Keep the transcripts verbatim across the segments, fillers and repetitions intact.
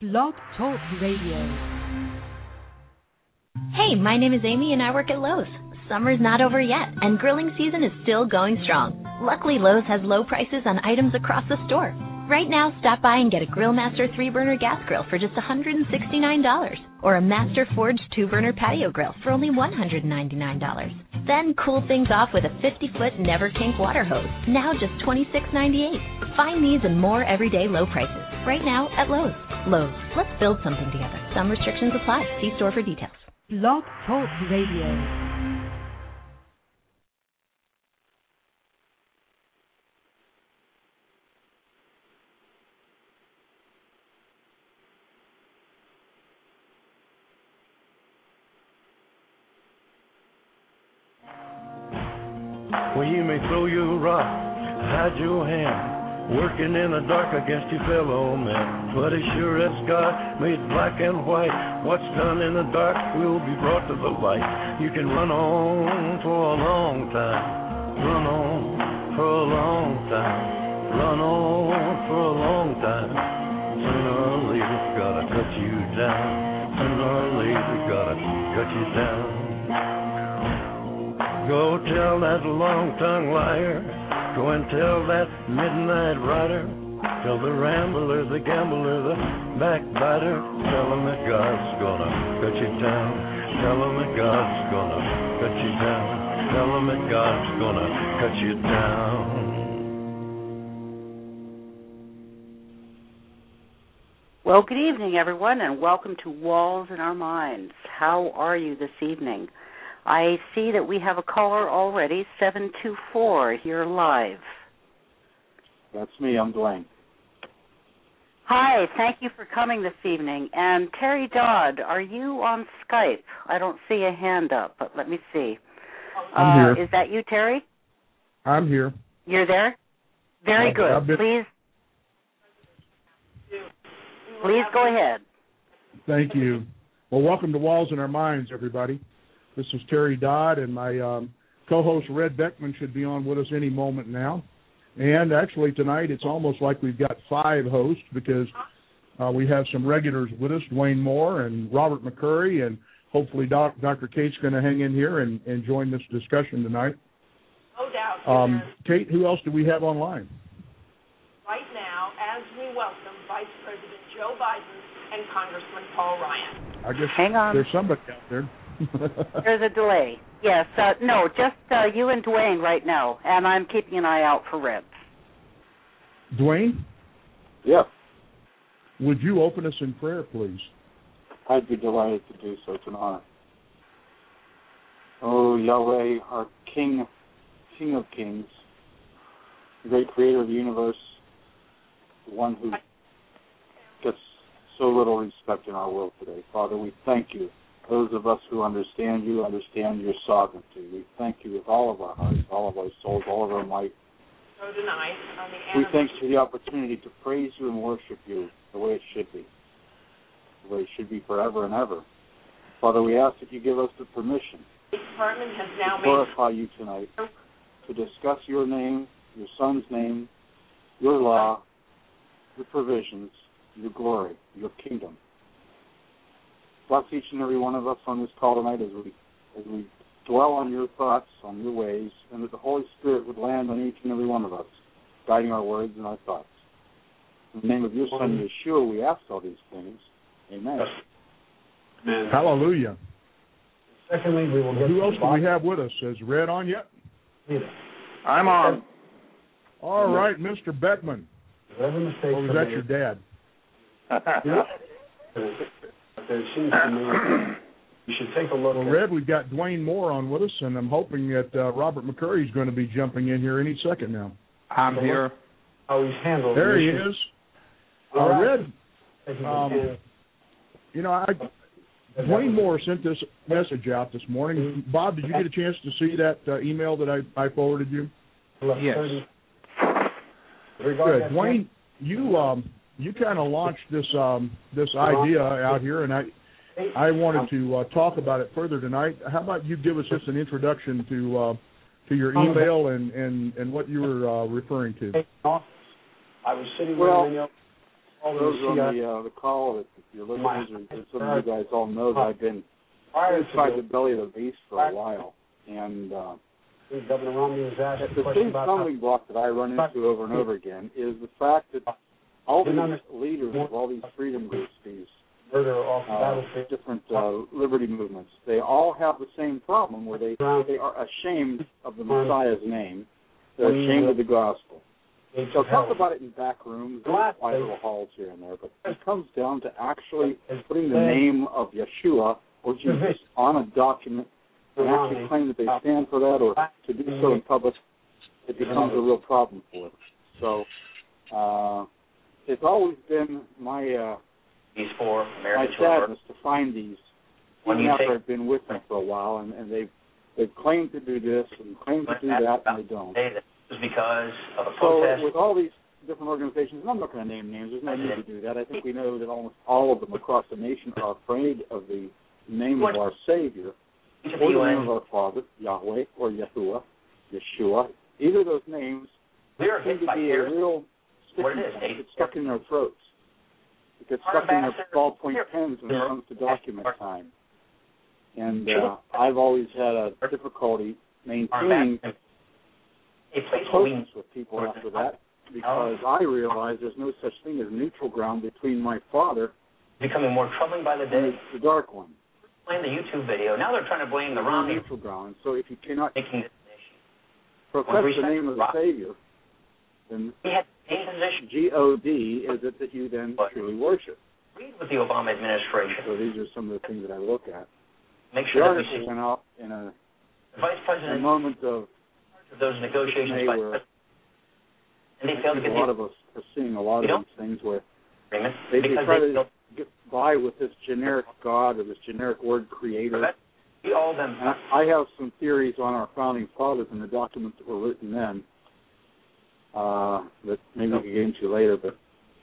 Blog Talk Radio. Hey, my name is Amy and I work at Lowe's. Summer's not over yet, and grilling season is still going strong. Luckily, Lowe's has low prices on items across the store. Right now, stop by and get a Grillmaster three-burner gas grill for just one hundred sixty-nine dollars, or a Master Forge two-burner patio grill for only one hundred ninety-nine dollars. Then cool things off with a fifty-foot Never Kink water hose, now just twenty-six ninety-eight. Find these and more everyday low prices right now at Lowe's. Lowe's, let's build something together. Some restrictions apply. See store for details. Blog Talk Radio. Well, you may throw your rock, hide your hand, working in the dark against your fellow man. But as sure as God made black and white, what's done in the dark will be brought to the light. You can run on for a long time, run on for a long time, run on for a long time. Sooner or later, gotta cut you down. Sooner or later, gotta cut you down. Go tell that long-tongued liar, go and tell that midnight rider, tell the rambler, the gambler, the backbiter, tell him that God's gonna cut you down, tell him that God's gonna cut you down, tell him that God's gonna cut you down. Well, good evening, everyone, and welcome to Walls in Our Minds. How are you this evening? I see that we have a caller already, seven two four, here live. That's me. I'm Dwayne. Hi. Thank you for coming this evening. And Terry Dodd, are you on Skype? I don't see a hand up, but let me see. I'm uh, here. Is that you, Terry? I'm here. You're there? Very I've, good. I've been... Please, please go ahead. Thank you. Well, welcome to Walls in Our Minds, everybody. This is Terry Dodd, and my um, co-host Red Beckman should be on with us any moment now. And actually tonight it's almost like we've got five hosts because uh, we have some regulars with us, Dwayne Moore and Robert McCurry, and hopefully Doc, Doctor Kate's going to hang in here and, and join this discussion tonight. No doubt. Um, Kate, who else do we have online? Right now, as we welcome Vice President Joe Biden and Congressman Paul Ryan. I guess hang on. There's somebody out there. There's a delay. Yes, uh, no, just uh, you and Dwayne right now, and I'm keeping an eye out for Red. Dwayne? Yes. Would you open us in prayer, please? I'd be delighted to do so. It's an honor. Oh, Yahweh, our King, King of Kings, the great creator of the universe, the one who gets so little respect in our world today. Father, we thank you. Those of us who understand you understand your sovereignty. We thank you with all of our hearts, all of our souls, all of our might. So tonight, on the we thank you for the opportunity to praise you and worship you the way it should be, the way it should be forever and ever. Father, we ask that you give us the permission the department has now to glorify you tonight, to discuss your name, your Son's name, your law, your provisions, your glory, your kingdom. Bless each and every one of us on this call tonight as we as we dwell on your thoughts, on your ways, and that the Holy Spirit would land on each and every one of us, guiding our words and our thoughts. In the name of your Son, Yeshua, we ask all these things. Amen. Amen. Hallelujah. Secondly, we will get Who else do we have with us? Is Red on yet? I'm on. All right, Mister Beckman. Whatever mistakes or was that your dad? It seems to me you should take a look. Well, Red, we've got Dwayne Moore on with us, and I'm hoping that uh, Robert McCurry is going to be jumping in here any second now. I'm here. How he's handled. There he issues. is. Uh, right. Red, um, you know, I, Dwayne Moore sent this message out this morning. Bob, did you get a chance to see that uh, email that I, I forwarded you? Yes. Good. Dwayne, you um, you kind of launched this um, this idea out here, and I I wanted to uh, talk about it further tonight. How about you give us just an introduction to uh, to your email and, and, and what you were uh, referring to? I was sitting well, there. all those the on C I A. the, uh, the call, that your listeners and and some of you guys all know that I've been Prior inside to the belly of the beast for a while. And uh, this, Governor Romney was asked a the question same about stumbling block that I run into over and over again is the fact that all these leaders of all these freedom groups, these murder off the uh, battlefield. different uh, liberty movements, they all have the same problem where they, they are ashamed of the Messiah's name. They're ashamed of the gospel. They'll talk about it in back rooms, quiet little halls here and there, but it comes down to actually putting the name of Yeshua or Jesus on a document and actually claim that they stand for that, or to do so in public. It becomes a real problem for them. So uh, it's always been my uh, my sadness to find these, even after I've been with them for a while, and, and they've they've claimed to do this and claimed to do that, and they don't. Because of a so protest. with all these different organizations, and I'm not going to name names, there's no need to do that. I think we know that almost all of them across the nation are afraid of the name of our Savior, or the name of our Father, Yahweh, or Yahuwah, Yeshua. Either of those names seem to be a real sticky point. It gets stuck in their throats. It gets stuck in their ballpoint pens when it comes to document time. And uh, I've always had a difficulty maintaining closeness with people after that, because I realize there's no such thing as neutral ground between my Father becoming more troubling by the day. and the dark one. Blame the YouTube video. Now they're trying to blame the Romney. Neutral ground. So if you cannot making profess the name of the Savior, then G O D is it that you then truly worship. Read with the Obama administration. So these are some of the things that I look at. Make sure the that we article see went out in a, the Vice President a moment of those negotiations by where and they failed to get a lot of us are seeing a lot of you these things where agreement they, they because try they to get by with this generic God or this generic word creator. We all them. And I, I have some theories on our founding fathers and the documents that were written then uh, that maybe we can get into later. But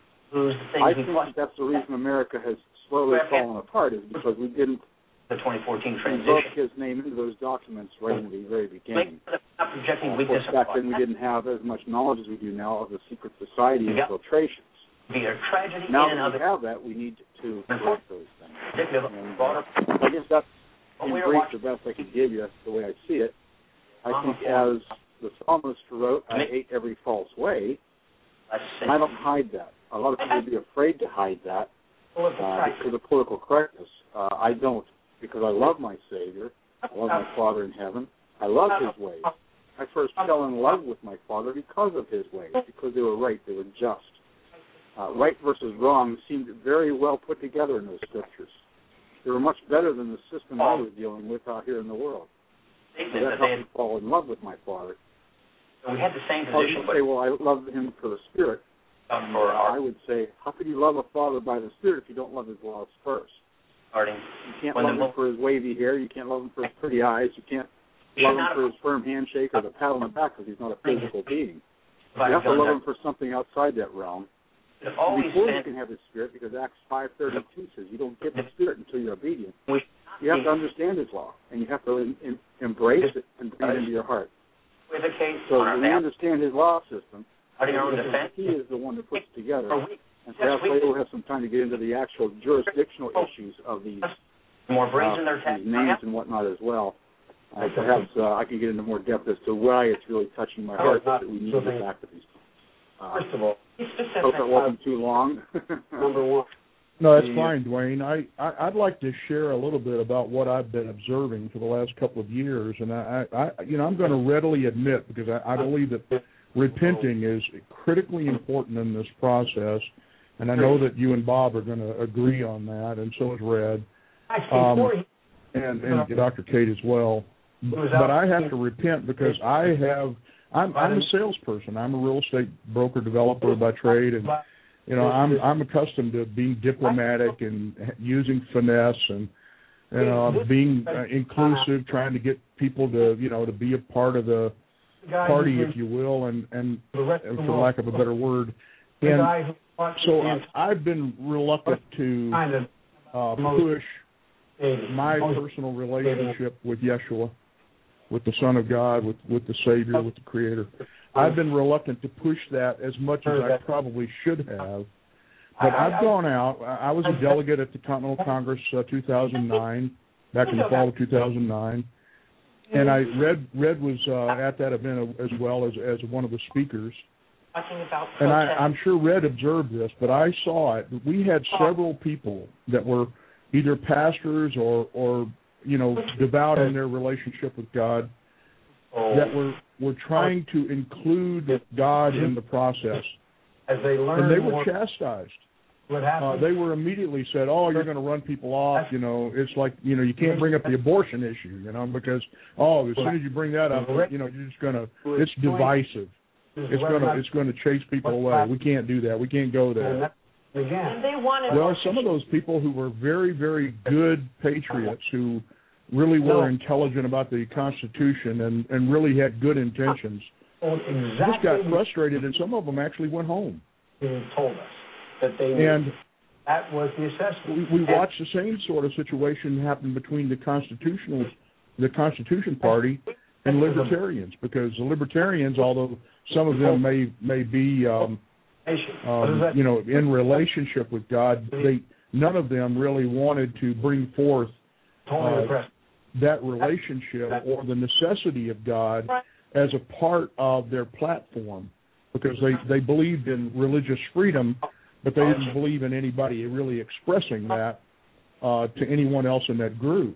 I think that's the reason America has slowly fallen apart, is because we didn't the twenty fourteen invoke transition. his name into those documents right in the very beginning. Not projecting Uh, of weakness course, back then we didn't have as much knowledge as we do now of the secret society Yeah. infiltrations. Be a tragedy Now in and that of we have that, we need to correct those things. Indicative of And, broader. I guess that's in we are brief watching- the best I can give you. That's the way I see it. I Mama think as the psalmist wrote, I hate every false way, and I don't hide that. A lot of people would be afraid to hide that uh, because of political correctness. Uh, I don't, because I love my Savior. I love my Father in heaven. I love His ways. I first fell in love with my Father because of His ways, because they were right, they were just. Uh, right versus wrong seemed very well put together in those scriptures. They were much better than the system I was dealing with out here in the world. So that helped me fall in love with my Father. We had the same Oh, position. you say, well, I love Him for the Spirit. Um, for I our would say, how could you love a Father by the Spirit if you don't love His laws first? starting. You can't When love the Him for His wavy hair. You can't love Him for His pretty eyes. You can't You love should Him not for His firm handshake or the pat on the back because He's not a physical being. have You have to done love that. Him for something outside that realm. It's always Before you been, can have His Spirit, because Acts five thirty-two says you don't get the Spirit until you're obedient. we You have to understand His law, and you have to in, in, embrace it and bring it into your heart. equivocate So on our when you map. understand His law system, Out of your own defense. He is the one that puts it together. Or we, And perhaps later we'll have some time to get into the actual jurisdictional issues of these, more brazen uh, their tax. these names and whatnot as well. Uh, perhaps uh, I can get into more depth as to why it's really touching my heart that we need to get back to these. Uh, First of all, hope that wasn't too long. number one. No, that's fine, Dwayne. I, I, I'd like to share a little bit about what I've been observing for the last couple of years. And, I, I you know, I'm going to readily admit, because I, I believe that repenting is critically important in this process. And I know that you and Bob are going to agree on that, and so is Red, um, and, and Doctor Kate as well. But, but I have to repent because I have I'm, I'm a salesperson. I'm a real estate broker developer by trade, and you know I'm I'm accustomed to being diplomatic and using finesse and you know being uh, inclusive, trying to get people to you know to be a part of the party, if you will, and and, and for lack of a better word. And so I've been reluctant to uh, push my personal relationship with Yeshua, with the Son of God, with, with the Savior, with the Creator. I've been reluctant to push that as much as I probably should have But I've gone out. I was a delegate at the Continental Congress uh, two thousand nine, back in the fall of two thousand nine, and I Red Red was uh, at that event as well as as one of the speakers. And I, I'm sure Red observed this, but I saw it. We had several people that were either pastors or, or you know, devout in their relationship with God that were, were trying to include God in the process. As they learn and they were more, chastised. What Uh, they were immediately said, oh, you're going to run people off. You know, it's like, you know, you can't bring up the abortion issue, you know, because, oh, as soon as you bring that up, you know, you're just going to, it's divisive. It's going to, it's going to chase people away. We can't do that. We can't go there. And they wanted Well, some of those people who were very, very good patriots who really were intelligent about the Constitution and, and really had good intentions just got frustrated, and some of them actually went home. They told us that they knew. And that was the assessment. We, we watched the same sort of situation happen between the constitutional, the Constitution Party and libertarians, because the libertarians, although some of them may may be, um, um, you know, in relationship with God, they none of them really wanted to bring forth uh, that relationship or the necessity of God as a part of their platform, because they, they believed in religious freedom, but they didn't believe in anybody really expressing that uh, to anyone else in that group.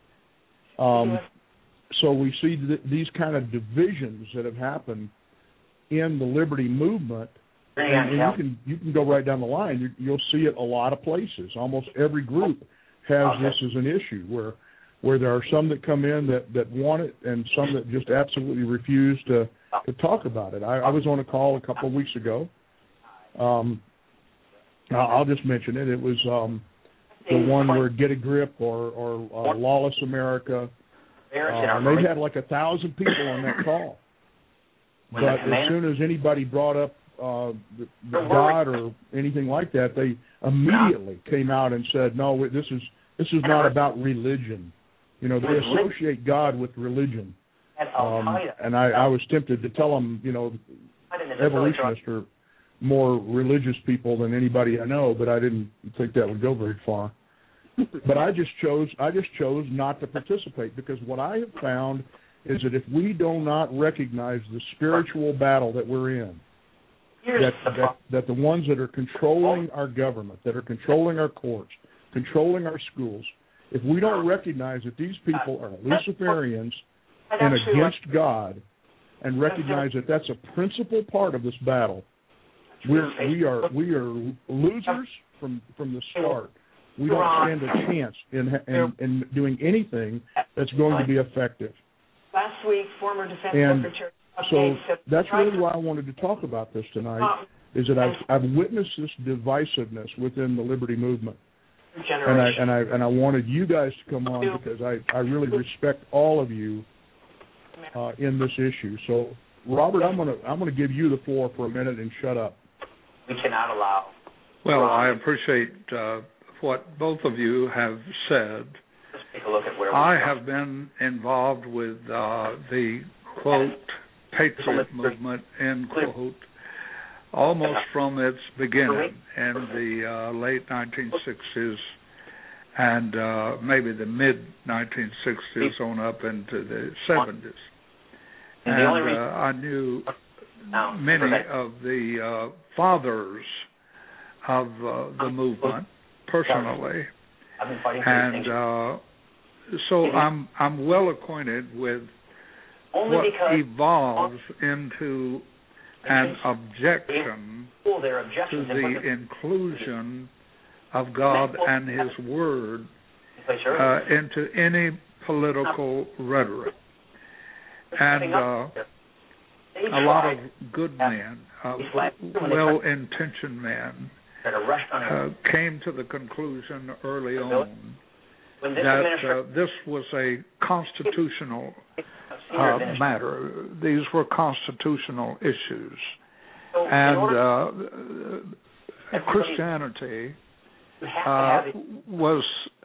Um, so we see th- these kind of divisions that have happened in the liberty movement, and, and you can you can go right down the line. You, you'll see it a lot of places. Almost every group has this as an issue, where where there are some that come in that, that want it and some that just absolutely refuse to, to talk about it. I, I was on a call a couple of weeks ago. Um, I'll just mention it. It was um, the one where Get a Grip or, or uh, Lawless America. Uh, and they had like a thousand people on that call. But as soon as anybody brought up uh, the, the God or anything like that, they immediately came out and said, no, this is this is not about religion. You know, they associate God with religion. Um, and I, I was tempted to tell them, you know, evolutionists are more religious people than anybody I know, but I didn't think that would go very far. But I just chose I just chose not to participate, because what I have found is that if we do not recognize the spiritual battle that we're in, that, that, that the ones that are controlling our government, that are controlling our courts, controlling our schools, if we don't recognize that these people are Luciferians and against God, and recognize that that's a principal part of this battle, we're, we are we are losers from from the start. We don't stand a chance in, in in doing anything that's going to be effective. Last week, former Defense And Secretary so that's really why I wanted to talk about this tonight, is that I've, I've witnessed this divisiveness within the liberty movement. And I, and I and I wanted you guys to come on, because I, I really respect all of you uh, in this issue. So, Robert, I'm gonna I'm gonna give you the floor for a minute and shut up. We cannot allow. Well, I appreciate uh, what both of you have said. Let's take a look at where we I come. have been involved with uh, the quote Patriot movement, end quote, almost from its beginning in the uh, late nineteen sixties and uh, maybe the mid nineteen sixties on up into the seventies. And uh, I knew many of the uh, fathers of uh, the movement personally, and uh, so I'm I'm well acquainted with what evolves into an objection to the inclusion of God and His Word uh, into any political rhetoric. And uh, a lot of good men, uh, well-intentioned men, uh, came to the conclusion early on that uh, this was a constitutional uh, matter. These were constitutional issues. And uh, Christianity uh, was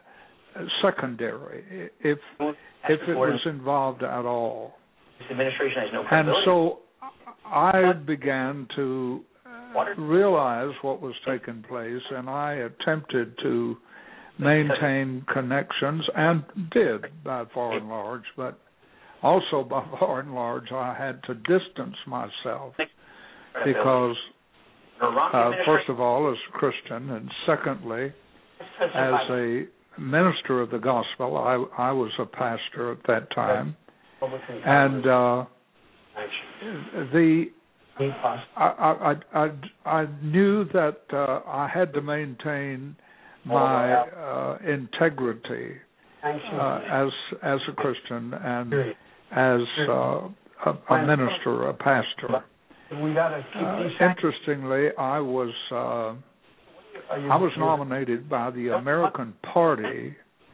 secondary, if if it was involved at all. This administration has no And credibility. so I began to realized what was taking place, and I attempted to maintain connections, and did by far and large, but also by far and large I had to distance myself because, uh, first of all, as a Christian, and secondly, as a minister of the gospel. I, I was a pastor at that time, and uh, the I, I, I, I knew that uh, I had to maintain my uh, integrity uh, as as a Christian and as uh, a, a minister, a pastor. Uh, interestingly, I was uh, I was nominated by the American Party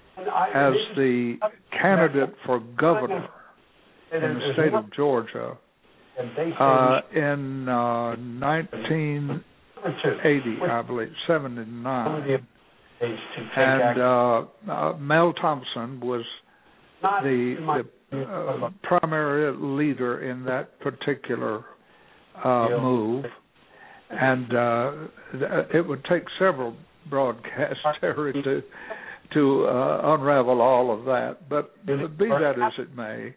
as the candidate for governor in the state of Georgia uh, in uh, nineteen eighty, I believe, seventy-nine. And uh, uh, Mel Thompson was the, the uh, primary leader in that particular uh, move. And uh, it would take several broadcasts, Terry, to to uh, unravel all of that. But be that as it may,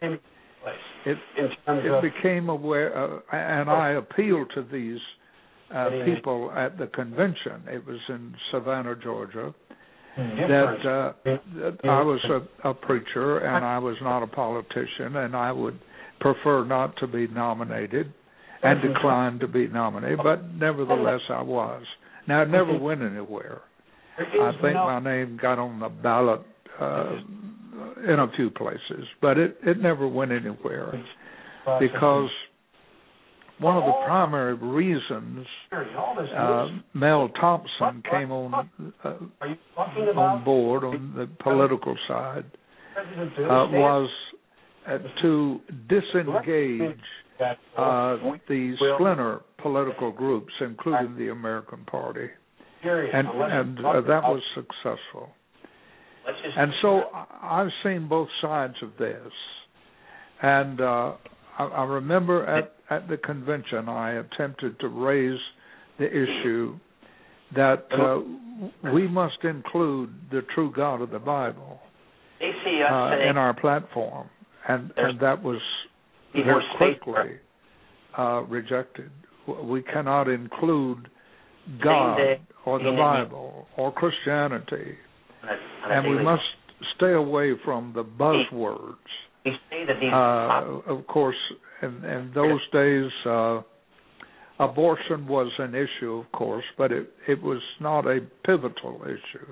it it became aware, uh, and I appealed to these uh, people at the convention. It was in Savannah, Georgia. That, uh, that I was a, a preacher and I was not a politician, and I would prefer not to be nominated. And declined to be nominated, but nevertheless I was. Now, it never went anywhere. I think my name got on the ballot uh, in a few places, but it, it never went anywhere because one of the primary reasons uh, Mel Thompson came on uh, on board on the political side uh, was uh, to disengage Uh, the splinter political groups, including the American Party, and, and uh, that was successful. And so I've seen both sides of this, and uh, I, I remember at, at the convention I attempted to raise the issue that uh, we must include the true God of the Bible uh, in our platform, and, and that was very quickly uh, rejected. We cannot include God or the Bible or Christianity, and we must stay away from the buzzwords. Uh, of course, in, in those days, uh, abortion was an issue, of course, but it, it was not a pivotal issue.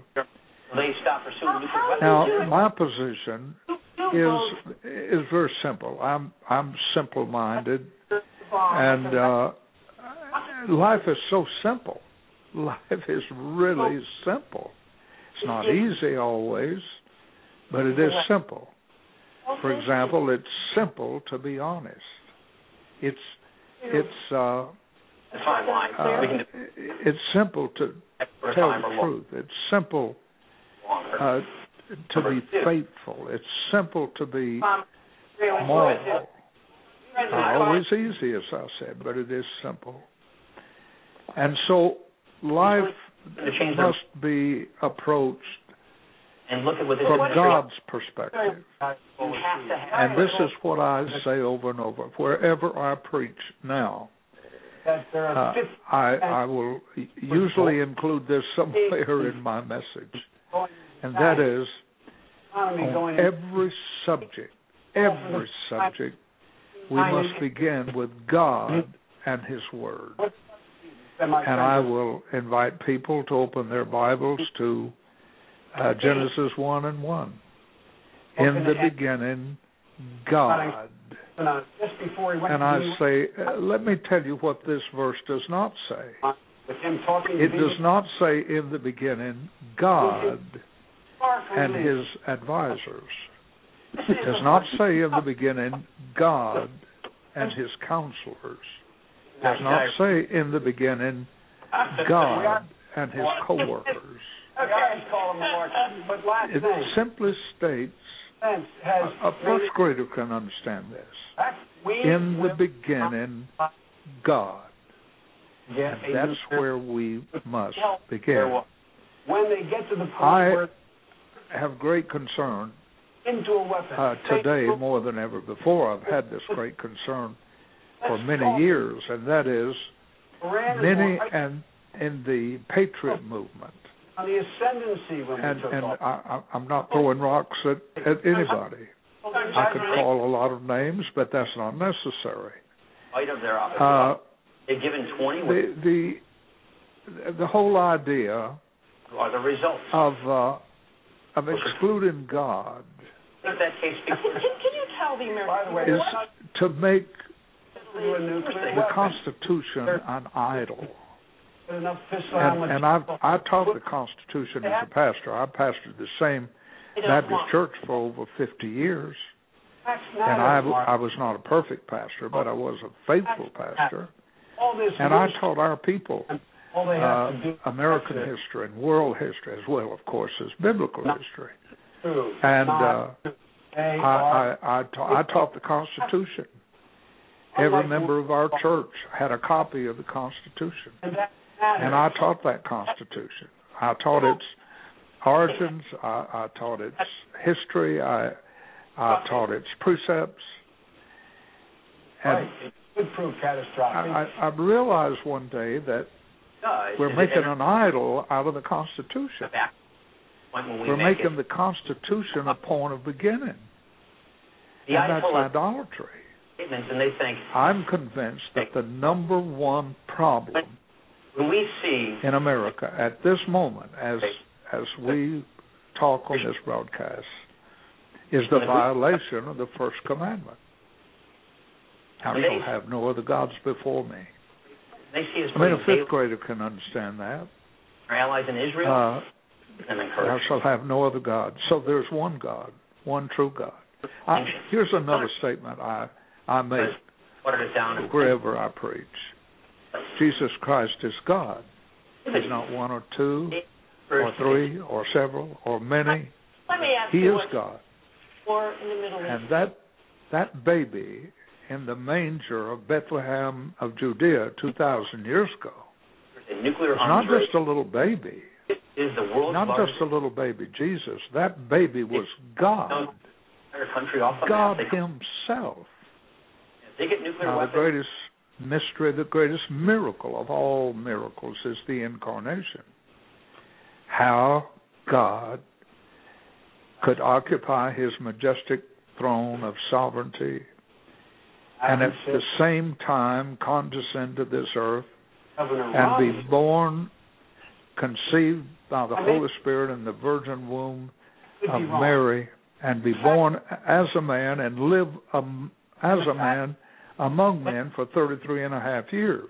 Now, my position is is very simple. I'm I'm simple-minded, and uh, life is so simple. Life is really simple. It's not easy always, but it is simple. For example, it's simple to be honest. It's it's uh, uh, it's simple to tell the truth. It's simple uh, to be faithful. It's simple to be moral. Not always easy, as I said, but it is simple. And so life must be approached from God's perspective. And this is what I say over and over. Wherever I preach now, uh, I, I will usually include this somewhere in my message. And that is, on every subject, every subject, we must begin with God and His Word. And I will invite people to open their Bibles to uh, Genesis one and one. In the beginning, God. And I say, uh, let me tell you what this verse does not say. It does not say in the beginning, God and His advisors. It does not say in the beginning, God and His counselors. It does not say in the beginning, God and His co-workers. It simply states, a first grader can understand this, in the beginning, God. get and a that's new where we must help begin. their wa- When they get to the point I where have great concern into a weapon uh, today more than ever before. I've had this great concern for many years, and that is Iran is many more- and in the Patriot movement. on the ascendancy when And, we took and off. I, I, I'm not throwing rocks at, at anybody. I could call a lot of names, but that's not necessary. Height of their office. Uh, They've given twenty. the the the whole idea Are the results of uh, of excluding God What if that case Can, can you tell the American By the way, is to make through a nuclear the weapon. Constitution an idol. Enough fissile And, and I material. I taught the Constitution as a pastor. I pastored the same Baptist church for over fifty years, That's not and I a mark. I was not a perfect pastor, but I was a faithful pastor. All this And I loose- taught our people all they have uh, to do American is history and world history, as well, of course, as biblical history. prove And not uh, they I, are I, I, ta- I taught the Constitution. Every member of our church had a copy of the Constitution, and that matters. and I taught that Constitution. I taught its origins. I, I taught its history. I, I taught its precepts. And Right. It could prove catastrophic. I, I, I realized one day that we're making an idol out of the Constitution. when we We're make making it, the Constitution a point of beginning, the and that's eyeful of idolatry. statements, and they think I'm convinced that the number one problem when we see in America at this moment, as as we talk on this broadcast, is the violation of the first commandment. Thou shalt have no other gods before me. they see us I mean, a putting fifth grader can understand that. our allies in Israel, Uh, and Thou encourage. shalt have no other God. So there's one God, one true God. I, here's another statement I, I make Watered it down. wherever I preach. Jesus Christ is God. He's not one or two or three or several or many. Let me ask He you is what God. war in the Middle East. And that that baby in the manger of Bethlehem of Judea two thousand years ago A nuclear is not arms race just a little baby. is the world's Not largest just a little baby Jesus. That baby was God. entire country off the God map. They, himself. if they get nuclear Now, the weapons. greatest mystery, the greatest miracle of all miracles is the incarnation. How God could occupy his majestic throne of sovereignty and at the same time condescend to this earth and be born, conceived by the Holy Spirit in the virgin womb of Mary, and be born as a man and live um, as a man among men for thirty-three and a half years,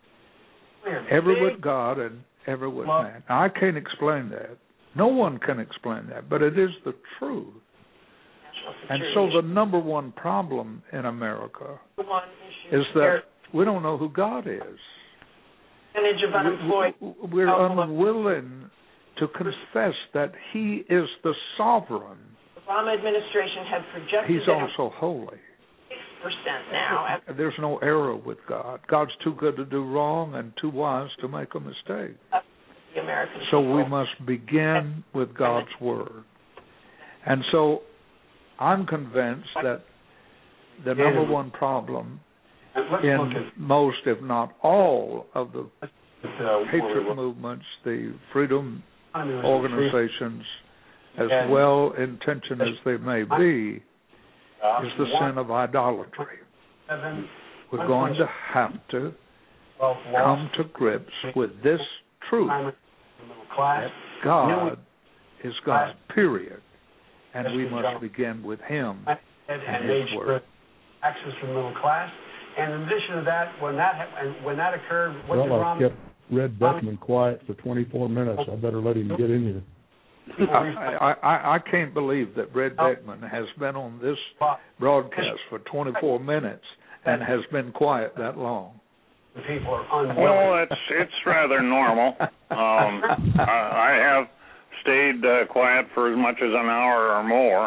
ever with God and ever with man. Now, I can't explain that. No one can explain that, but it is the truth. And so the number one problem in America One issue. is that we don't know who God is. Percentage of unemployed. We- We're unwilling to confess that he is the sovereign. The Obama administration had projected He's that also holy. six percent now. There's no error with God. God's too good to do wrong and too wise to make a mistake. The American So people. we must begin with God's Word. And so I'm convinced that the number one problem in most, if not all, of the patriot movements, the freedom organizations, as well intentioned as they may be, is the sin of idolatry. We're going to have to come to grips with this truth that God is God, period. And we must begin with him and his word. Access to the middle class. And in addition to that, when that ha- and when that occurred, what did Well, I've Romney? kept Red Beckman quiet for twenty-four minutes. I better let him get in here. I, I, I can't believe that Red Beckman has been on this broadcast for twenty-four minutes and has been quiet that long. The people are unwilling. Well, it's it's rather normal. Um, I, I have stayed uh, quiet for as much as an hour or more.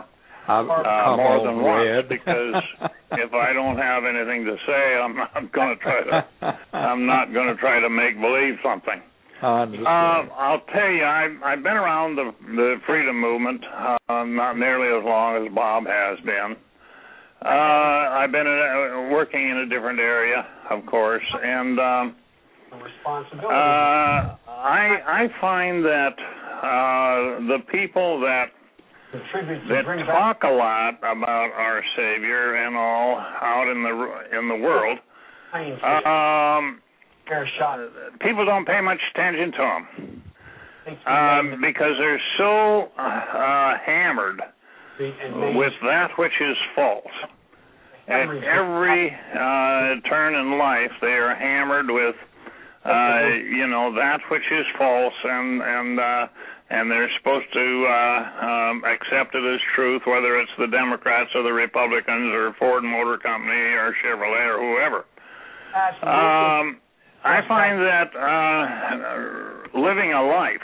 uh, more than once Red. because if I don't have anything to say, I'm not going to try to. I'm not going to try to make believe something. I understand. Uh, I'll tell you, I've, I've been around the the freedom movement, uh, not nearly as long as Bob has been. Uh, I've been in a, working in a different area, of course, and um, responsibility. Uh, I I find that uh, the people that that talk a lot about our Savior and all out in the in the world, um, people don't pay much attention to them um, because they're so uh, hammered with that which is false. At every uh, turn in life, they are hammered with, uh, you know, that which is false, and and uh, and they're supposed to uh, um, accept it as truth, whether it's the Democrats or the Republicans or Ford Motor Company or Chevrolet or whoever. Um, I find that uh, living a life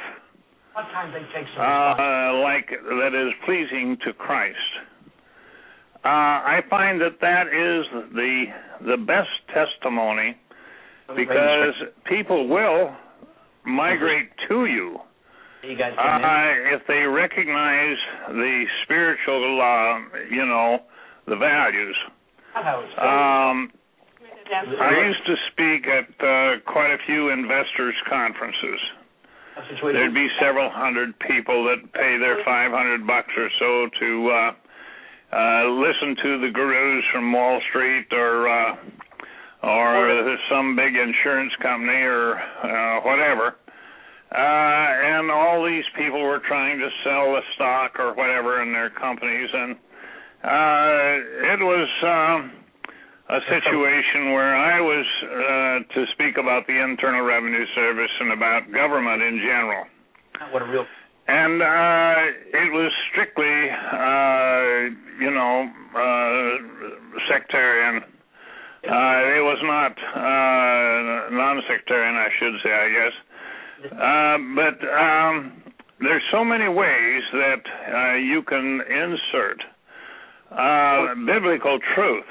uh, like that is pleasing to Christ. Uh, I find that that is the the best testimony, because people will migrate to you uh, if they recognize the spiritual, uh, you know, the values. Um, I used to speak at uh, quite a few investors' conferences. There'd be several hundred people that pay their five hundred bucks or so to uh, Uh, listen to the gurus from Wall Street or uh, or some big insurance company or uh, whatever, uh, and all these people were trying to sell the stock or whatever in their companies, and uh, it was um, a situation where I was uh, to speak about the Internal Revenue Service and about government in general. What a real... And uh, it was strictly, uh, you know, uh, sectarian. Uh, it was not uh, non-sectarian, I should say, I guess. Uh, but um, there's so many ways that uh, you can insert uh, biblical truth,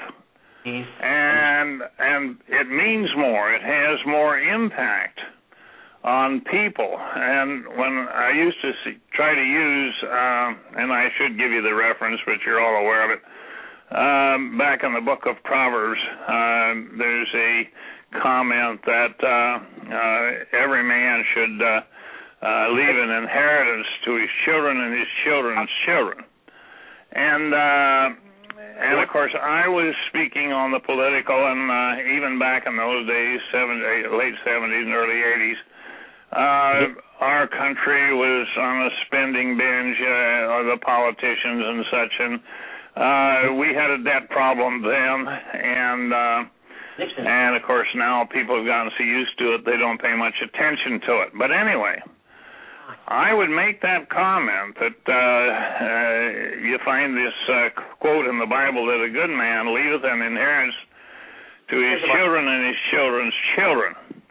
and and it means more. It has more impact on people. And when I used to see, try to use, uh, and I should give you the reference, but you're all aware of it, um, back in the book of Proverbs, uh, there's a comment that uh, uh, every man should uh, uh, leave an inheritance to his children and his children's children. And, uh, and of course, I was speaking on the political, and uh, even back in those days, seven, late seventies and early eighties, Uh, our country was on a spending binge, uh, or the politicians and such, and uh, we had a debt problem then, and uh, and of course now people have gotten so used to it they don't pay much attention to it. But anyway, I would make that comment that uh, uh, you find this uh, quote in the Bible that a good man leaveth an inheritance to his children and his children's children.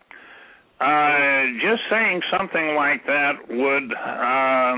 Uh, just saying something like that would, uh,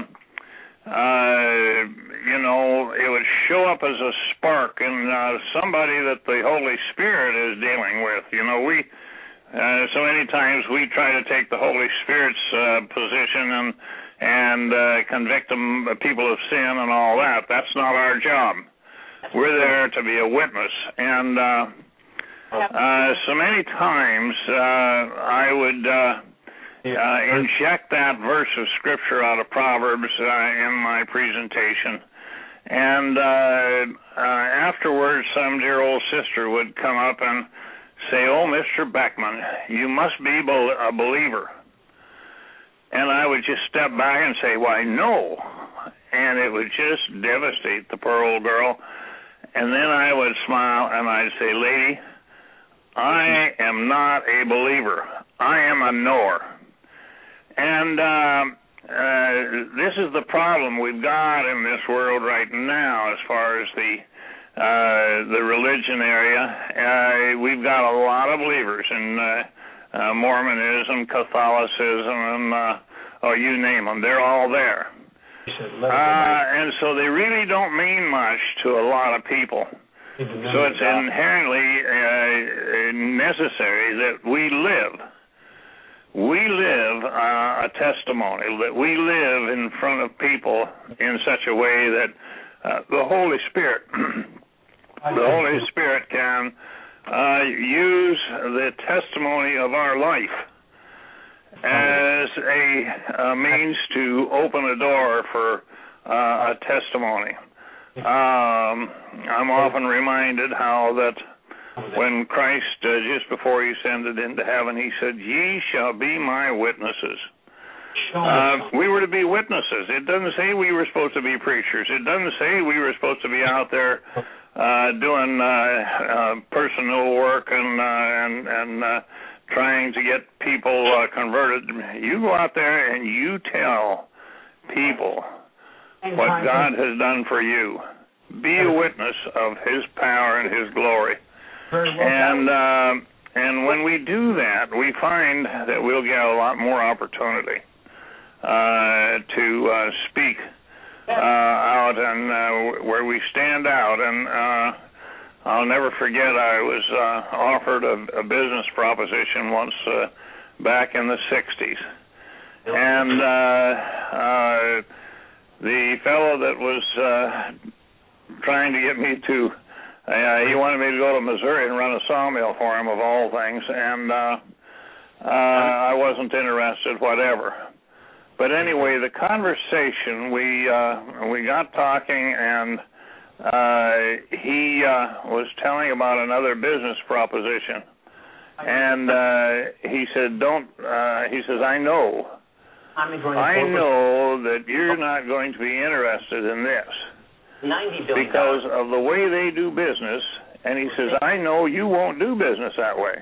uh, you know, it would show up as a spark in uh, somebody that the Holy Spirit is dealing with. You know, we, uh, so many times we try to take the Holy Spirit's uh, position and and uh, convict them, people of sin and all that. That's not our job. We're there to be a witness. And uh, Uh, so many times uh, I would uh, uh, inject that verse of Scripture out of Proverbs uh, in my presentation. And uh, uh, afterwards, some dear old sister would come up and say, "Oh, Mister Beckman, you must be a believer." And I would just step back and say, "Why, no." And it would just devastate the poor old girl. And then I would smile and I'd say, "Lady, I am not a believer. I am a knower." And uh, uh, this is the problem we've got in this world right now as far as the uh, the religion area. Uh, we've got a lot of believers in uh, uh, Mormonism, Catholicism, and uh, oh, you name them. They're all there. Uh, and so they really don't mean much to a lot of people. So it's inherently uh, necessary that we live. We live uh, a testimony, that we live in front of people in such a way that uh, the Holy Spirit, the Holy Spirit can uh, use the testimony of our life as a, a means to open a door for uh, a testimony. Um, I'm often reminded how that when Christ, uh, just before he ascended into heaven, he said, "Ye shall be my witnesses." Uh, we were to be witnesses. It doesn't say we were supposed to be preachers. It doesn't say we were supposed to be out there uh, doing uh, uh, personal work and uh, and and uh, trying to get people uh, converted. You go out there and you tell people what God has done for you. Be a witness of his power and his glory. And uh, and when we do that, we find that we'll get a lot more opportunity uh, to uh, speak uh, out and uh, where we stand out. And uh, I'll never forget, I was uh, offered a, a business proposition once uh, back in the sixties. And uh, uh, the fellow that was uh, trying to get me to, uh, he wanted me to go to Missouri and run a sawmill for him, of all things, and uh, uh, I wasn't interested, whatever. But anyway, the conversation, we uh, we got talking, and uh, he uh, was telling about another business proposition, and uh, he said, "Don't." Uh, he says, "I know." I know that you're not going to be interested in this because of the way they do business, and he says, I know you won't do business that way.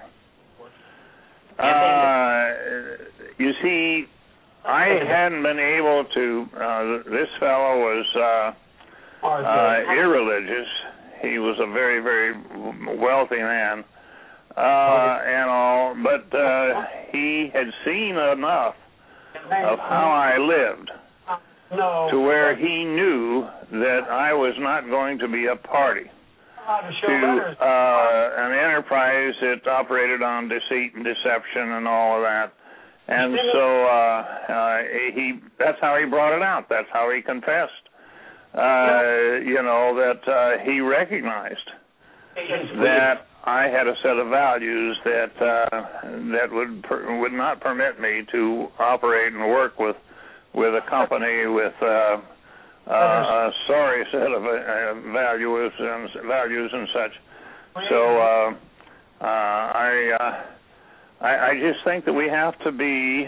Uh, you see, I hadn't been able to, uh, this fellow was uh, uh, irreligious. He was a very, very wealthy man uh, and all, but uh, he had seen enough of how I lived no. to where he knew that I was not going to be a party to uh, an enterprise that operated on deceit and deception and all of that. And so uh, uh, he that's how he brought it out. That's how he confessed, uh, you know, that uh, he recognized that I had a set of values that uh, that would per, would not permit me to operate and work with with a company with uh, uh, a sorry set of uh, values and values and such. So uh, uh, I, uh, I I just think that we have to be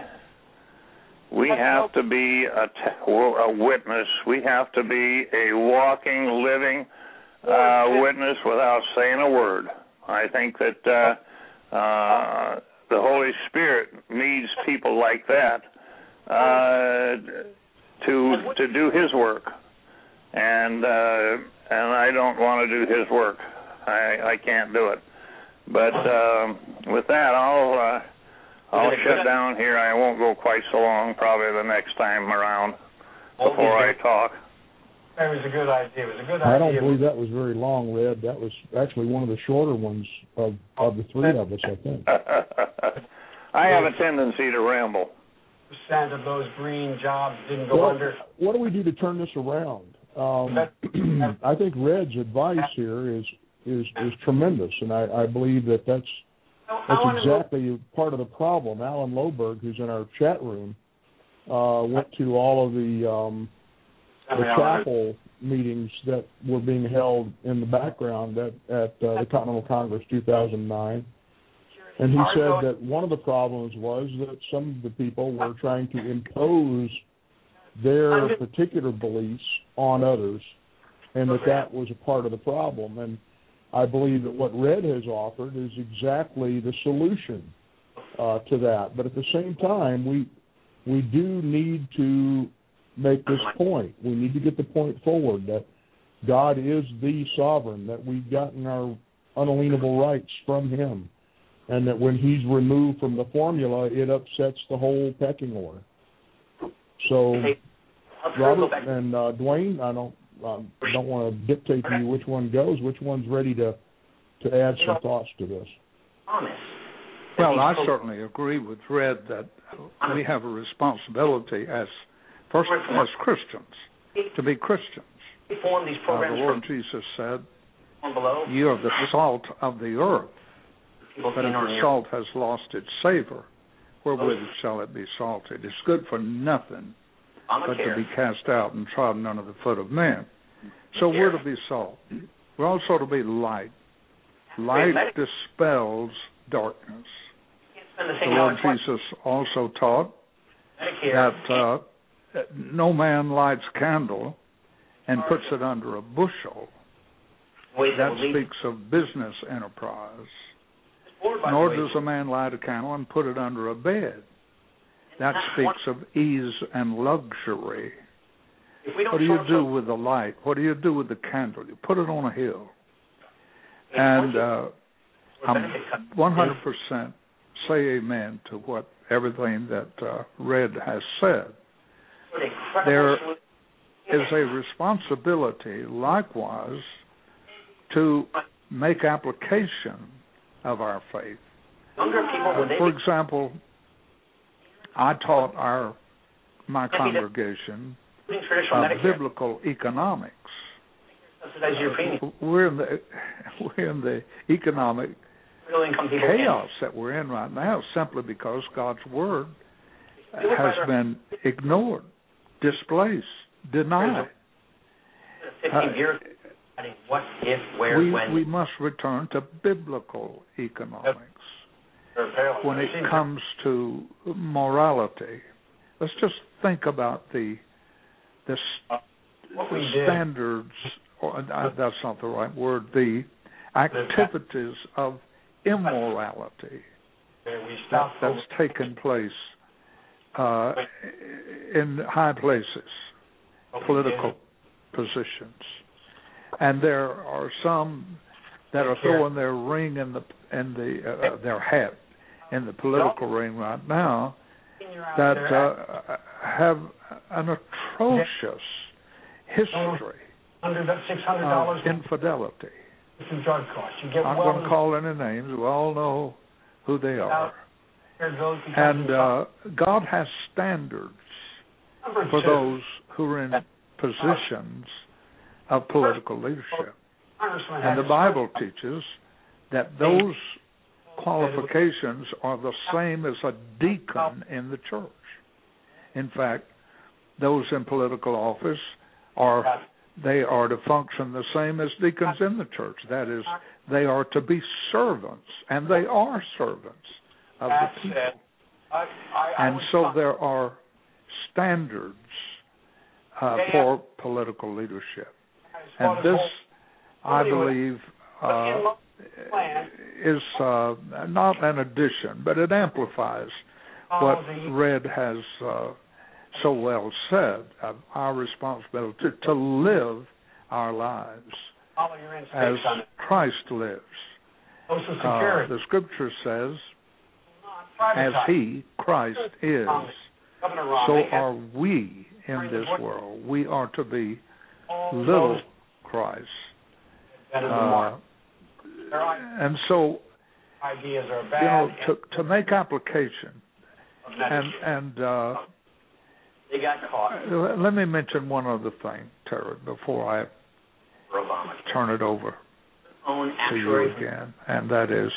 we have to be a, t- a witness. We have to be a walking, living uh, witness without saying a word. I think that uh, uh, the Holy Spirit needs people like that uh, to to do His work, and uh, and I don't want to do His work. I, I can't do it. But uh, with that, I'll uh, I'll shut down here. I won't go quite so long. Probably the next time around before I talk. That was a good idea. It was a good idea. I don't believe that was very long, Red. That was actually one of the shorter ones of, of the three of us, I think. I have a tendency to ramble. Percent of those green jobs didn't go well, under. What do we do to turn this around? Um, I think Red's advice here is is, is tremendous, and I, I believe that that's that's exactly part of the problem. Alan Loberg, who's in our chat room, uh, went to all of the um, the chapel meetings that were being held in the background at, at uh, the Continental Congress two thousand nine. And he said that one of the problems was that some of the people were trying to impose their particular beliefs on others, and that that was a part of the problem. And I believe that what Red has offered is exactly the solution uh, to that. But at the same time, we we do need to make this point. We need to get the point forward that God is the sovereign, that we've gotten our unalienable rights from Him, and that when He's removed from the formula, it upsets the whole pecking order. So Robert and uh, Dwayne, I don't um, don't want to dictate to you which one goes. Which one's ready to to add some thoughts to this? Well, I certainly agree with Red that we have a responsibility as first as Christians to be Christians. Uh, the Lord Jesus said, "You are the salt of the earth, but if the salt has lost its savor, wherewith shall it be salted? It's good for nothing but to be cast out and trodden under the foot of men." So we're to be salt. We're also to be light. Light dispels darkness. The Lord Jesus also taught that uh, no man lights a candle and puts it under a bushel. That speaks of business enterprise. Nor does a man light a candle and put it under a bed. That speaks of ease and luxury. What do you do with the light? What do you do with the candle? You put it on a hill. And uh, I'm one hundred percent say amen to what everything that uh, Red has said. There is a responsibility, likewise, to make application of our faith. Uh, for example, I taught our my congregation uh, biblical economics. We're in the we're in the economic chaos that we're in right now simply because God's word has been ignored, displaced, denied. Uh, what, if, where, we, when. we must return to biblical economics. When it comes to morality, let's just think about the the, the standards, or uh, that's not the right word, the activities of immorality that, that's taken place uh, in high places, political positions. And there are some that are throwing their ring in the in the uh, their hat in the political ring right now that uh, have an atrocious history of infidelity. I'm going to call any names. We all know who they are. And uh, God has standards for those who are in positions of political leadership. And the Bible teaches that those qualifications are the same as a deacon in the church. In fact, those in political office are they are to function the same as deacons in the church. That is, they are to be servants, and they are servants of the people. And so there are standards uh, for political leadership. And this, I believe, uh, is uh, not an addition, but it amplifies what Red has uh, so well said of our responsibility to, to live our lives as Christ lives. Uh, the Scripture says, as He, Christ, is, so are we in this world. We are to be little Christ. Uh, and so, you know, to, to make application, and, and uh, they got caught. Let me mention one other thing, Terry, before I turn it over to you again, and that is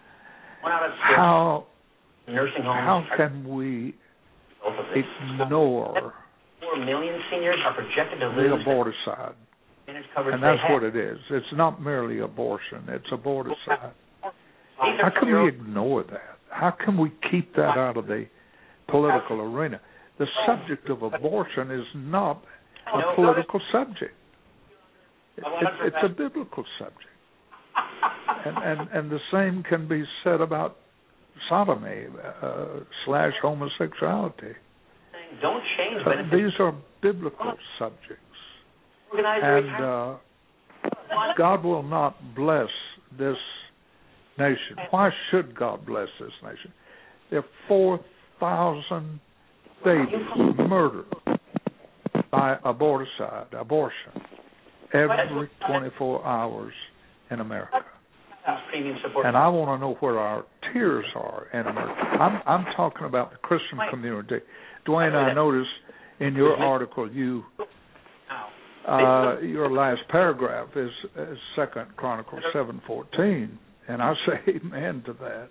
how how can we ignore Four million seniors are projected to the lose aborticide? And that's what it is. It's not merely abortion. It's aborticide. How can we ignore that? How can we keep that out of the political arena? The subject of abortion is not a political subject. It, it, it's a biblical subject. And, and, and the same can be said about sodomy uh, slash homosexuality. Don't change, uh, these are biblical subjects. And uh, God will not bless this nation. Why should God bless this nation? There are four thousand babies murdered by aborticide, abortion, every twenty-four hours in America. And I want to know where our tears are in America. I'm, I'm talking about the Christian community. Dwayne, I noticed in your article, you uh, your last paragraph is, is Second Chronicles seven fourteen, and I say amen to that.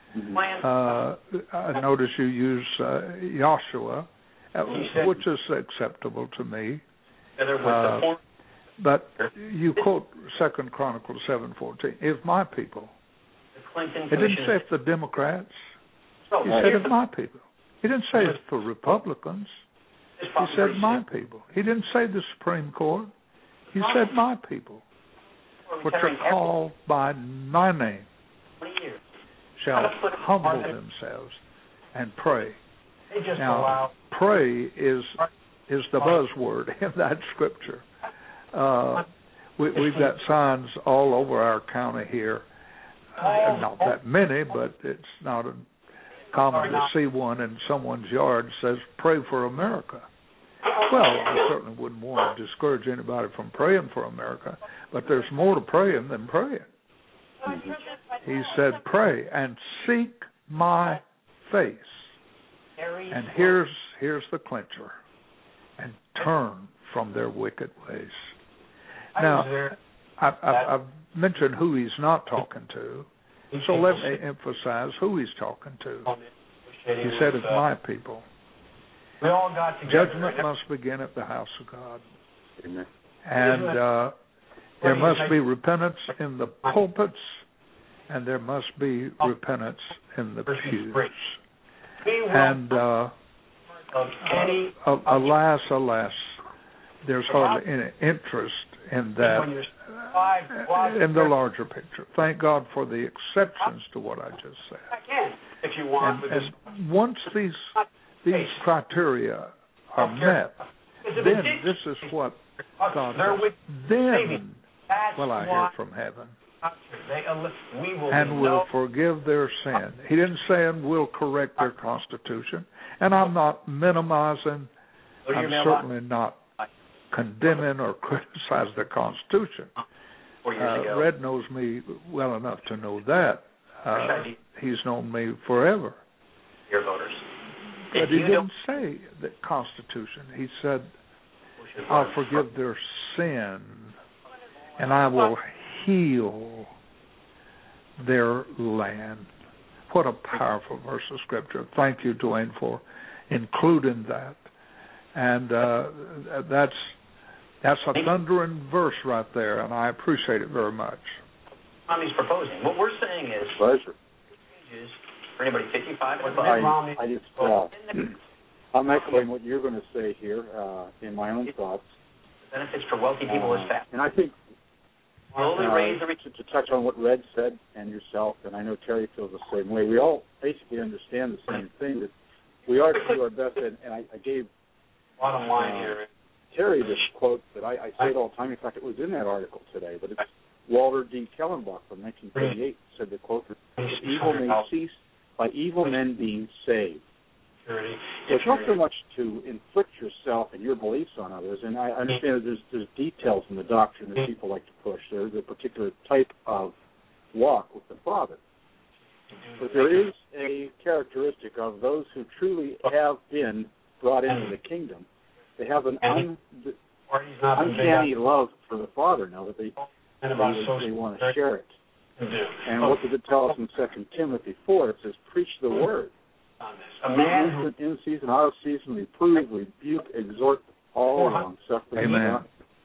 Uh, I notice you use uh, Joshua, uh, which is acceptable to me. Uh, but you quote Second Chronicles seven fourteen. If my people, it didn't say if the Democrats. He said if my people. He didn't say it's for Republicans. He said my people. He didn't say the Supreme Court. He said my people, which are called by my name, shall humble themselves and pray. Now, pray is is the buzzword in that scripture. Uh, we, we've got signs all over our county here. Uh, not that many, but it's not a common to see one in someone's yard says, pray for America. Well, I certainly wouldn't want to discourage anybody from praying for America, but there's more to praying than praying. He said, pray and seek my face. And here's here's the clincher. And turn from their wicked ways. Now, I've, I've mentioned who he's not talking to, so let me emphasize who he's talking to. He said, it's my people. We all got together. Judgment must begin at the house of God. Amen. And uh, there must be repentance in the pulpits, and there must be repentance in the pews. And uh, uh, alas, alas, there's hardly any interest in that, in the larger picture. Thank God for the exceptions to what I just said. If you want, and, and once these these criteria are met, then this is what God does. Then will I hear from heaven and will forgive their sin. He didn't say and will correct their constitution. And I'm not minimizing, I'm certainly not condemning or criticizing the Constitution. Uh, Red knows me well enough to know that. Uh, he's known me forever. Your voters. But he didn't say the Constitution. He said, I'll forgive their sin and I will heal their land. What a powerful verse of Scripture. Thank you, Dwayne, for including that. And uh, that's that's a thundering verse right there, and I appreciate it very much. Romney's proposing. What we're saying is, pleasure. For anybody fifty-five and above, I, I just, uh, I'm echoing what you're going to say here uh, in my own thoughts. Benefits for wealthy people uh, is fast. And I think slowly uh, raise the to, to touch on what Red said and yourself, and I know Terry feels the same way. We all basically understand the same thing, that we are to do our best. And, and I, I gave bottom line uh, here. Terry this quote that I, I say it all the time. In fact, it was in that article today, but it's Walter D. Kellenbach from nineteen thirty-eight said the quote that evil may cease by evil men being saved. So it's not so much to inflict yourself and your beliefs on others, and I understand that there's, there's details in the doctrine that people like to push. There's a particular type of walk with the Father. But there is a characteristic of those who truly have been brought into the kingdom. They have an un, uncanny love for the Father now that they, they, they want to share it. And what does it tell us in Second Timothy four? It says, preach the word. A man in season, out of season, reprove, rebuke, exhort, all along suffering. Amen.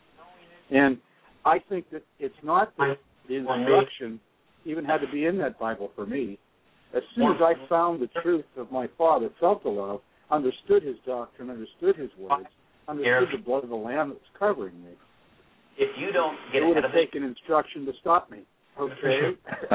And I think that it's not that the instruction even had to be in that Bible for me. As soon as I found the truth of my Father, felt the love, understood his doctrine, understood his words, understood the blood of the Lamb that was covering me, if you don't get it would ahead have of taken instruction to stop me. Okay?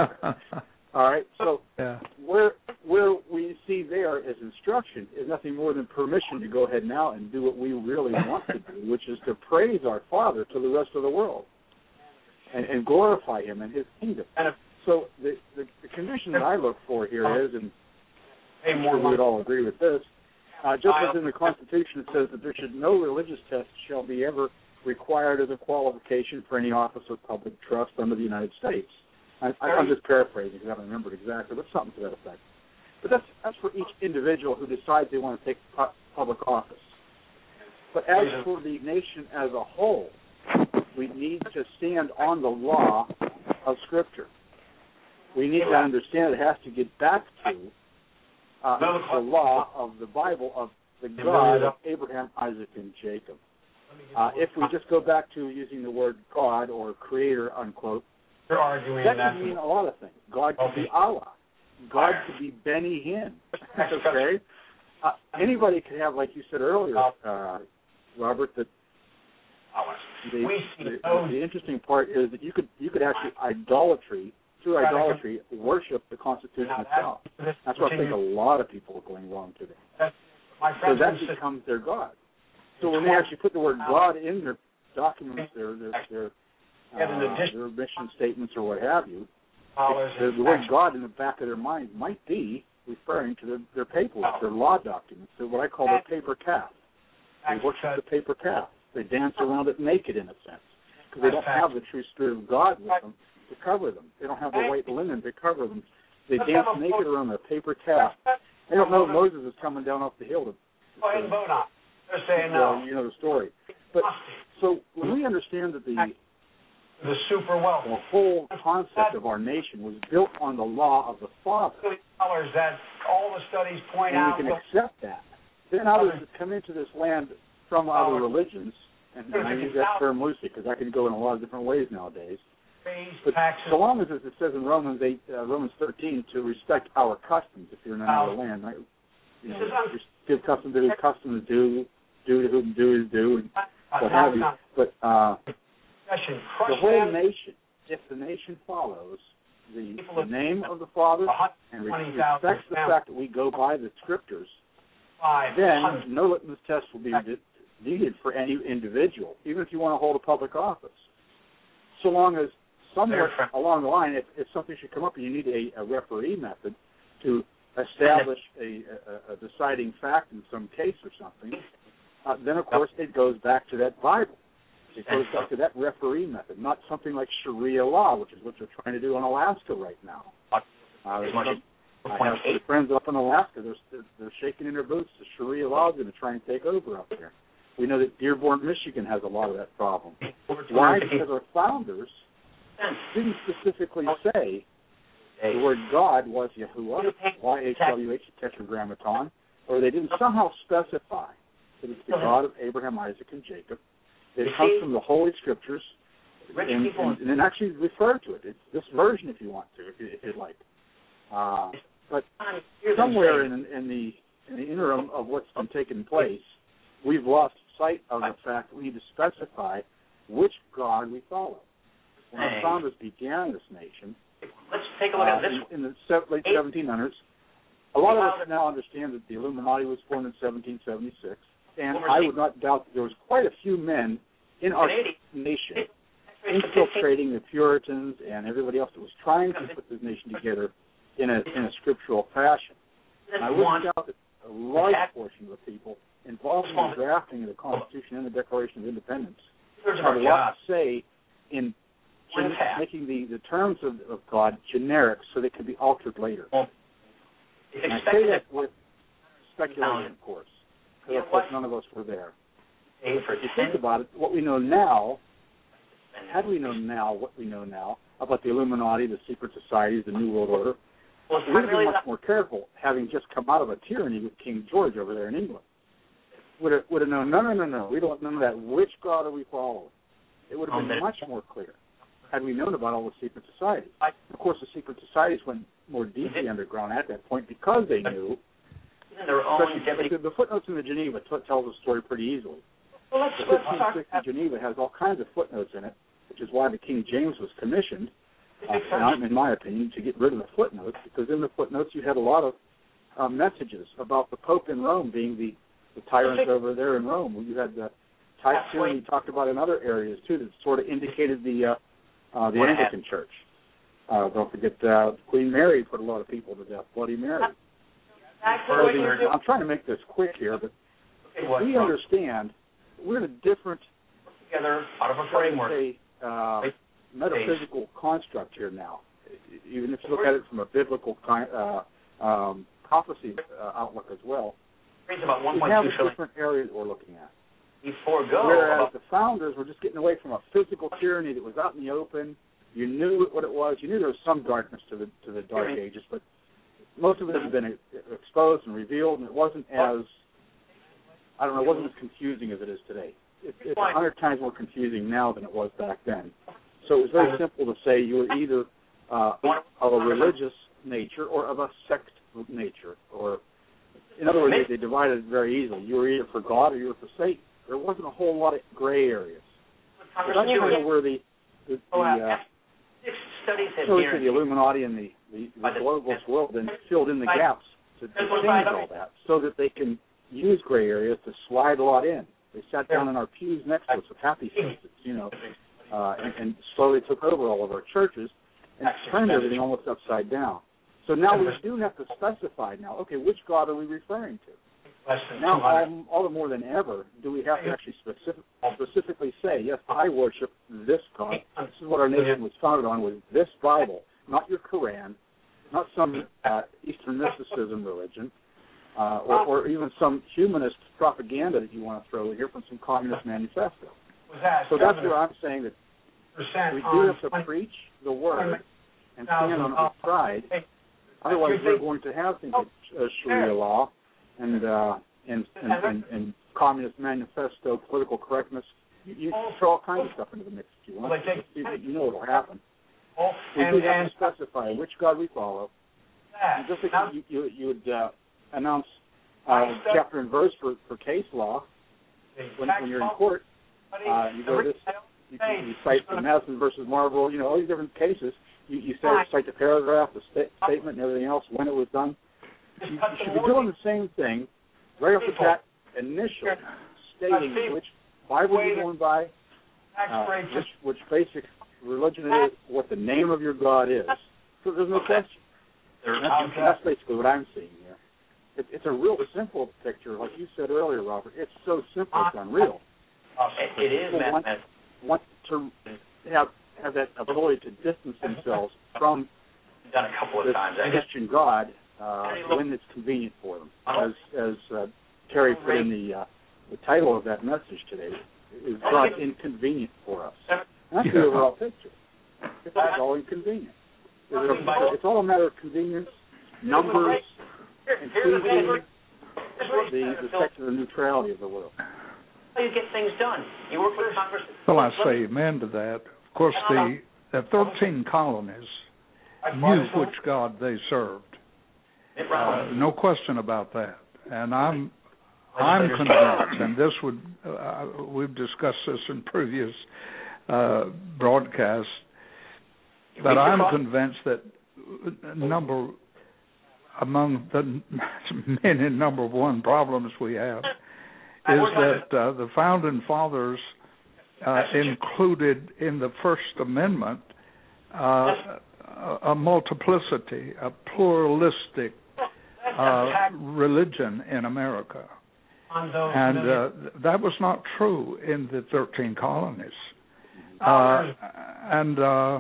All right, so yeah. where where we see there as instruction is nothing more than permission to go ahead now and do what we really want to do, which is to praise our Father to the rest of the world and, and glorify him and his kingdom. So the, the, the condition that I look for here is, and I'm sure we would all agree with this, Uh, just as in the Constitution, it says that there should no religious test shall be ever required as a qualification for any office of public trust under the United States. I, I'm just paraphrasing because I don't remember it exactly, but something to that effect. But that's that's for each individual who decides they want to take pu- public office. But as for the nation as a whole, we need to stand on the law of Scripture. We need to understand it has to get back to uh, the law of the Bible, of the God of Abraham, Isaac, and Jacob. Uh, if we just go back to using the word God or Creator, unquote, You're arguing that that could mean a lot of things. God could be Allah. God could be Benny Hinn. Okay? Uh, anybody could have, like you said earlier, uh, Robert, that the, the, the interesting part is that you could you could actually idolatry, through idolatry, worship the Constitution itself. That's why I think a lot of people are going wrong today. So that becomes their God. So when they actually put the word God in their documents, their their their, uh, their mission statements or what have you, the, the word God in the back of their mind might be referring to their, their paperwork, their law documents, so what I call their paper calf. They worship the paper calf. They dance around it naked in a sense because they don't have the true Spirit of God with them to cover them. They don't have the white linen to cover them. They dance naked around their paper calf. They don't know Moses is coming down off the hill to. Go ahead and vote on. They're saying no. Well, you know the story. But so when we understand that the the super wealth, the whole concept of our nation was built on the law of the Father, that all the studies point and out, we can accept that. Then others that come into this land from other religions, and, and I use that term loosely because that can go in a lot of different ways nowadays. But so long as, as it says in Romans eight, uh, Romans thirteen, to respect our customs if you're in another land, right? You know, give custom to whose custom is due, due to whom due is due, and what have you. But uh, the whole nation, if the nation follows the, the name of the Father and respects the fact that we go by the Scriptures, then no litmus test will be needed for any individual, even if you want to hold a public office. So long as somewhere along the line, if, if something should come up and you need a, a referee method to establish a, a, a deciding fact in some case or something, uh, then of course it goes back to that Bible. It goes back to that referee method, not something like Sharia law, which is what they're trying to do in Alaska right now. Uh, I have some friends up in Alaska. They're, they're shaking in their boots. The Sharia law is going to try and take over up there. We know that Dearborn, Michigan has a lot of that problem. Why? Because our founders didn't specifically say the word God was Yahuwah, Y H W H, tetragrammaton, or they didn't somehow specify that it's the God of Abraham, Isaac, and Jacob. It comes from the Holy Scriptures, and, and, and then actually refer to it. It's this version, if you want to, if, you, if you'd like. Uh, but somewhere in, in the in the interim of what's been taking place, we've lost sight of the fact that we need to specify which God we follow. When our founders began this nation, let's take a look uh, at this in, in the late seventeen hundreds, a lot of us now understand that the Illuminati was formed in seventeen seventy-six, and I would not doubt that there was quite a few men in our nation infiltrating the Puritans and everybody else that was trying to put this nation together in a in a scriptural fashion. And I wouldn't doubt that a large portion of the people involved in the drafting of the Constitution and the Declaration of Independence had a lot to say in gen- making the, the terms of, of God generic so they could be altered later. And I say that with speculation, of course, because of course none of us were there. But if you think about it, what we know now, had we known now what we know now about the Illuminati, the secret societies, the New World Order, we would be much more careful, having just come out of a tyranny with King George over there in England. Would have, would have known, no, no, no, no, we don't want none of that. Which God are we following? It would have been much more clear had we known about all the secret societies. Of course, the secret societies went more deeply underground at that point because they knew. The, the footnotes in the Geneva t- tells the story pretty easily. Well, let's, the let's fifteen sixty Geneva has all kinds of footnotes in it, which is why the King James was commissioned, uh, in my opinion, to get rid of the footnotes, because in the footnotes you had a lot of uh, messages about the Pope in Rome being the, the tyrant over there in Rome. You had the tyranny you talked about in other areas, too, that sort of indicated the uh, uh, the Anglican Church. Uh, don't forget uh, Queen Mary put a lot of people to death, Bloody Mary. Exactly So what the, you're doing. I'm trying to make this quick here, but we understand we're in a different, together out of a shall we framework. say, uh, metaphysical construct here now. Even if you look at it from a biblical uh, um, prophecy uh, outlook as well, About one we point have two a trillion. different area that we're looking at. We forego. Whereas about, the founders were just getting away from a physical tyranny that was out in the open. You knew what it was. You knew there was some darkness to the to the Dark Ages, but most of it had been exposed and revealed, and it wasn't as, I don't know, it wasn't as confusing as it is today. It, it's a hundred times more confusing now than it was back then. So it was very simple to say you were either uh, of a religious nature or of a sect nature, or in other words, they, they divided it very easily. You were either for God or you were for Satan. There wasn't a whole lot of gray areas. So that's kind of where the the, the uh, six studies have so the Illuminati and the the, the globalist world then filled in the gaps to, to change all that, so that they can use gray areas to slide a lot in. They sat down in our pews next to us with happy faces, you know, uh, and, and slowly took over all of our churches and turned everything almost upside down. So now we do have to specify now, okay, which God are we referring to? Now, all, all the more than ever, do we have to actually specific, specifically say, yes, I worship this God. This is what our nation was founded on, was this Bible, not your Quran, not some uh, Eastern mysticism religion, uh, or, or even some humanist propaganda that you want to throw in here from some communist manifesto. So that's where I'm saying that we do have to preach the word and stand on our side. Otherwise, we're going to have things like uh, Sharia law and, uh, and, and, and and communist manifesto, political correctness. You, you throw all kinds of stuff into the mix if you want. You know what will happen. We do have to specify which God we follow. And just like you, you, you would uh, announce uh, chapter and verse for, for case law when, when you're in court. Uh, you go to this, you, you cite the Madison versus Marlboro, you know, all these different cases. You, you say, cite the paragraph, the sta- statement, and everything else, when it was done. You, you should be doing the same thing right off the bat, initially, stating which Bible you're going by, uh, which, which basic religion it is, what the name of your God is. So there's no question. That's, that's basically what I'm seeing here. It, it's a real simple picture, like you said earlier, Robert. It's so simple, it's unreal. It is, People want, want to have have that ability to distance themselves from done a couple of this times. Christian God uh, when it's convenient for them. As as uh, Terry put in the uh, the title of that message today, is God inconvenient for us? And that's the overall picture. It's all inconvenient. It's all a matter of convenience, numbers, and pleasing the, the secular neutrality of the world. How you get things done? You work with Congress. Well, I say amen to that. Of course, the, the thirteen colonies knew which God they served. Uh, no question about that. And I'm I'm convinced, and this would uh, we've discussed this in previous uh, broadcasts, but I'm convinced that number among the many number one problems we have is that uh, the founding fathers uh, included in the First Amendment uh, a multiplicity, a pluralistic uh, religion in America. And uh, that was not true in the thirteen colonies. Uh, and uh,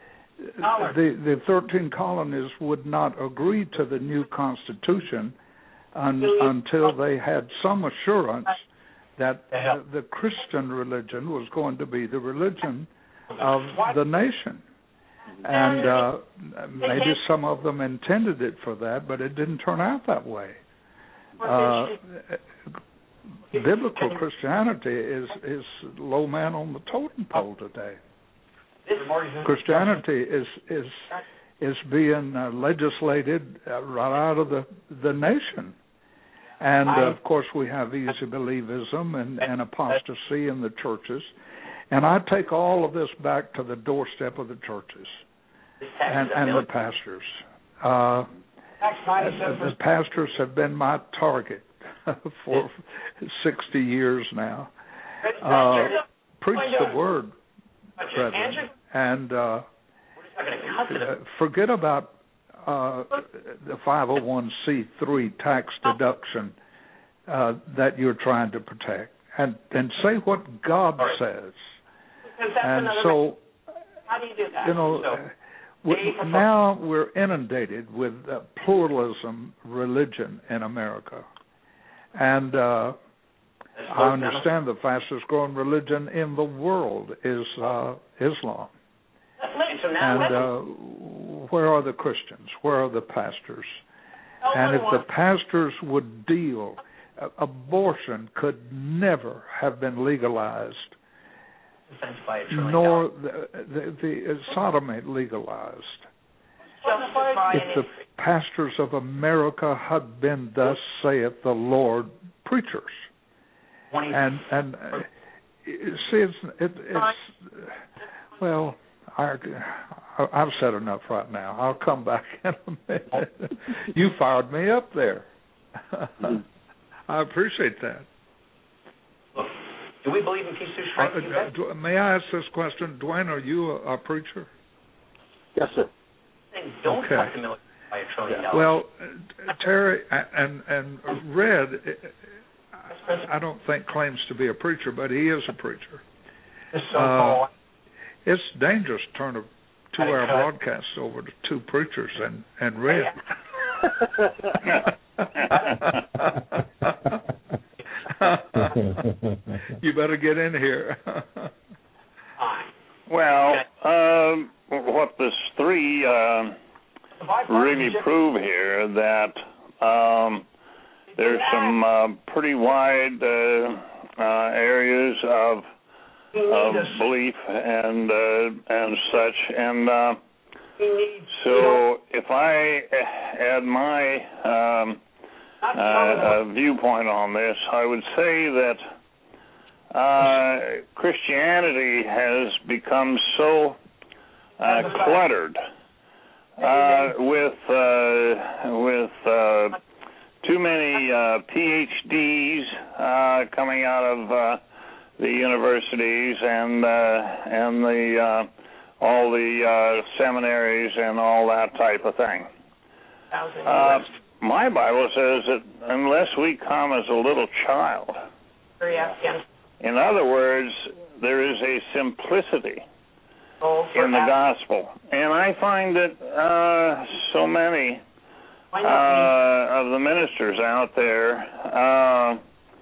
the, the thirteen colonies would not agree to the new Constitution un, until they had some assurance that the, the Christian religion was going to be the religion of the nation. And uh, maybe some of them intended it for that, but it didn't turn out that way. Uh, biblical Christianity is, is low man on the totem pole today. Christianity is is is being uh, legislated uh, right out of the, the nation. And, uh, of course, we have easy believism and, and apostasy in the churches. And I take all of this back to the doorstep of the churches and, and the pastors. Uh, the pastors have been my target for sixty years now. Uh, preach the word, brethren, and uh, forget about uh, the five oh one c three tax deduction uh, that you're trying to protect, and and say what God says. And so, how do you do that? You know, so, we, now we're inundated with uh, pluralism religion in America, and uh, I understand the fastest growing religion in the world is uh, Islam. And uh, where are the Christians? Where are the pastors? And if the pastors would deal, uh, abortion could never have been legalized, nor the, the, the uh, sodomy legalized. If the pastors of America had been thus saith the Lord preachers. And, and uh, see, it's, it, it's well, I, I've said enough right now. I'll come back in a minute. You fired me up there. I appreciate that. Do we believe in peace through strife? Uh, do, may I ask this question? Dwayne, are you a, a preacher? Yes, sir. Don't okay. cut the military by a trillion dollars. Well, uh, Terry and, and Red, I don't think claims to be a preacher, but he is a preacher. Uh, it's dangerous to turn a two-hour broadcast over to two preachers and, and Red. You better get in here. Well, um, what this three uh, really prove here that um, there's some uh, pretty wide uh, uh, areas of, of belief and uh, and such, and uh, so if I add my um, uh, uh, viewpoint on this, I would say that uh, Christianity has become so uh, cluttered uh, with uh, with uh, too many uh, P H Ds uh, coming out of uh, the universities and uh, and the uh, all the uh, seminaries and all that type of thing. Uh, my Bible says that unless we come as a little child, in other words, there is a simplicity in the gospel, and I find that uh, so many uh, of the ministers out there, uh,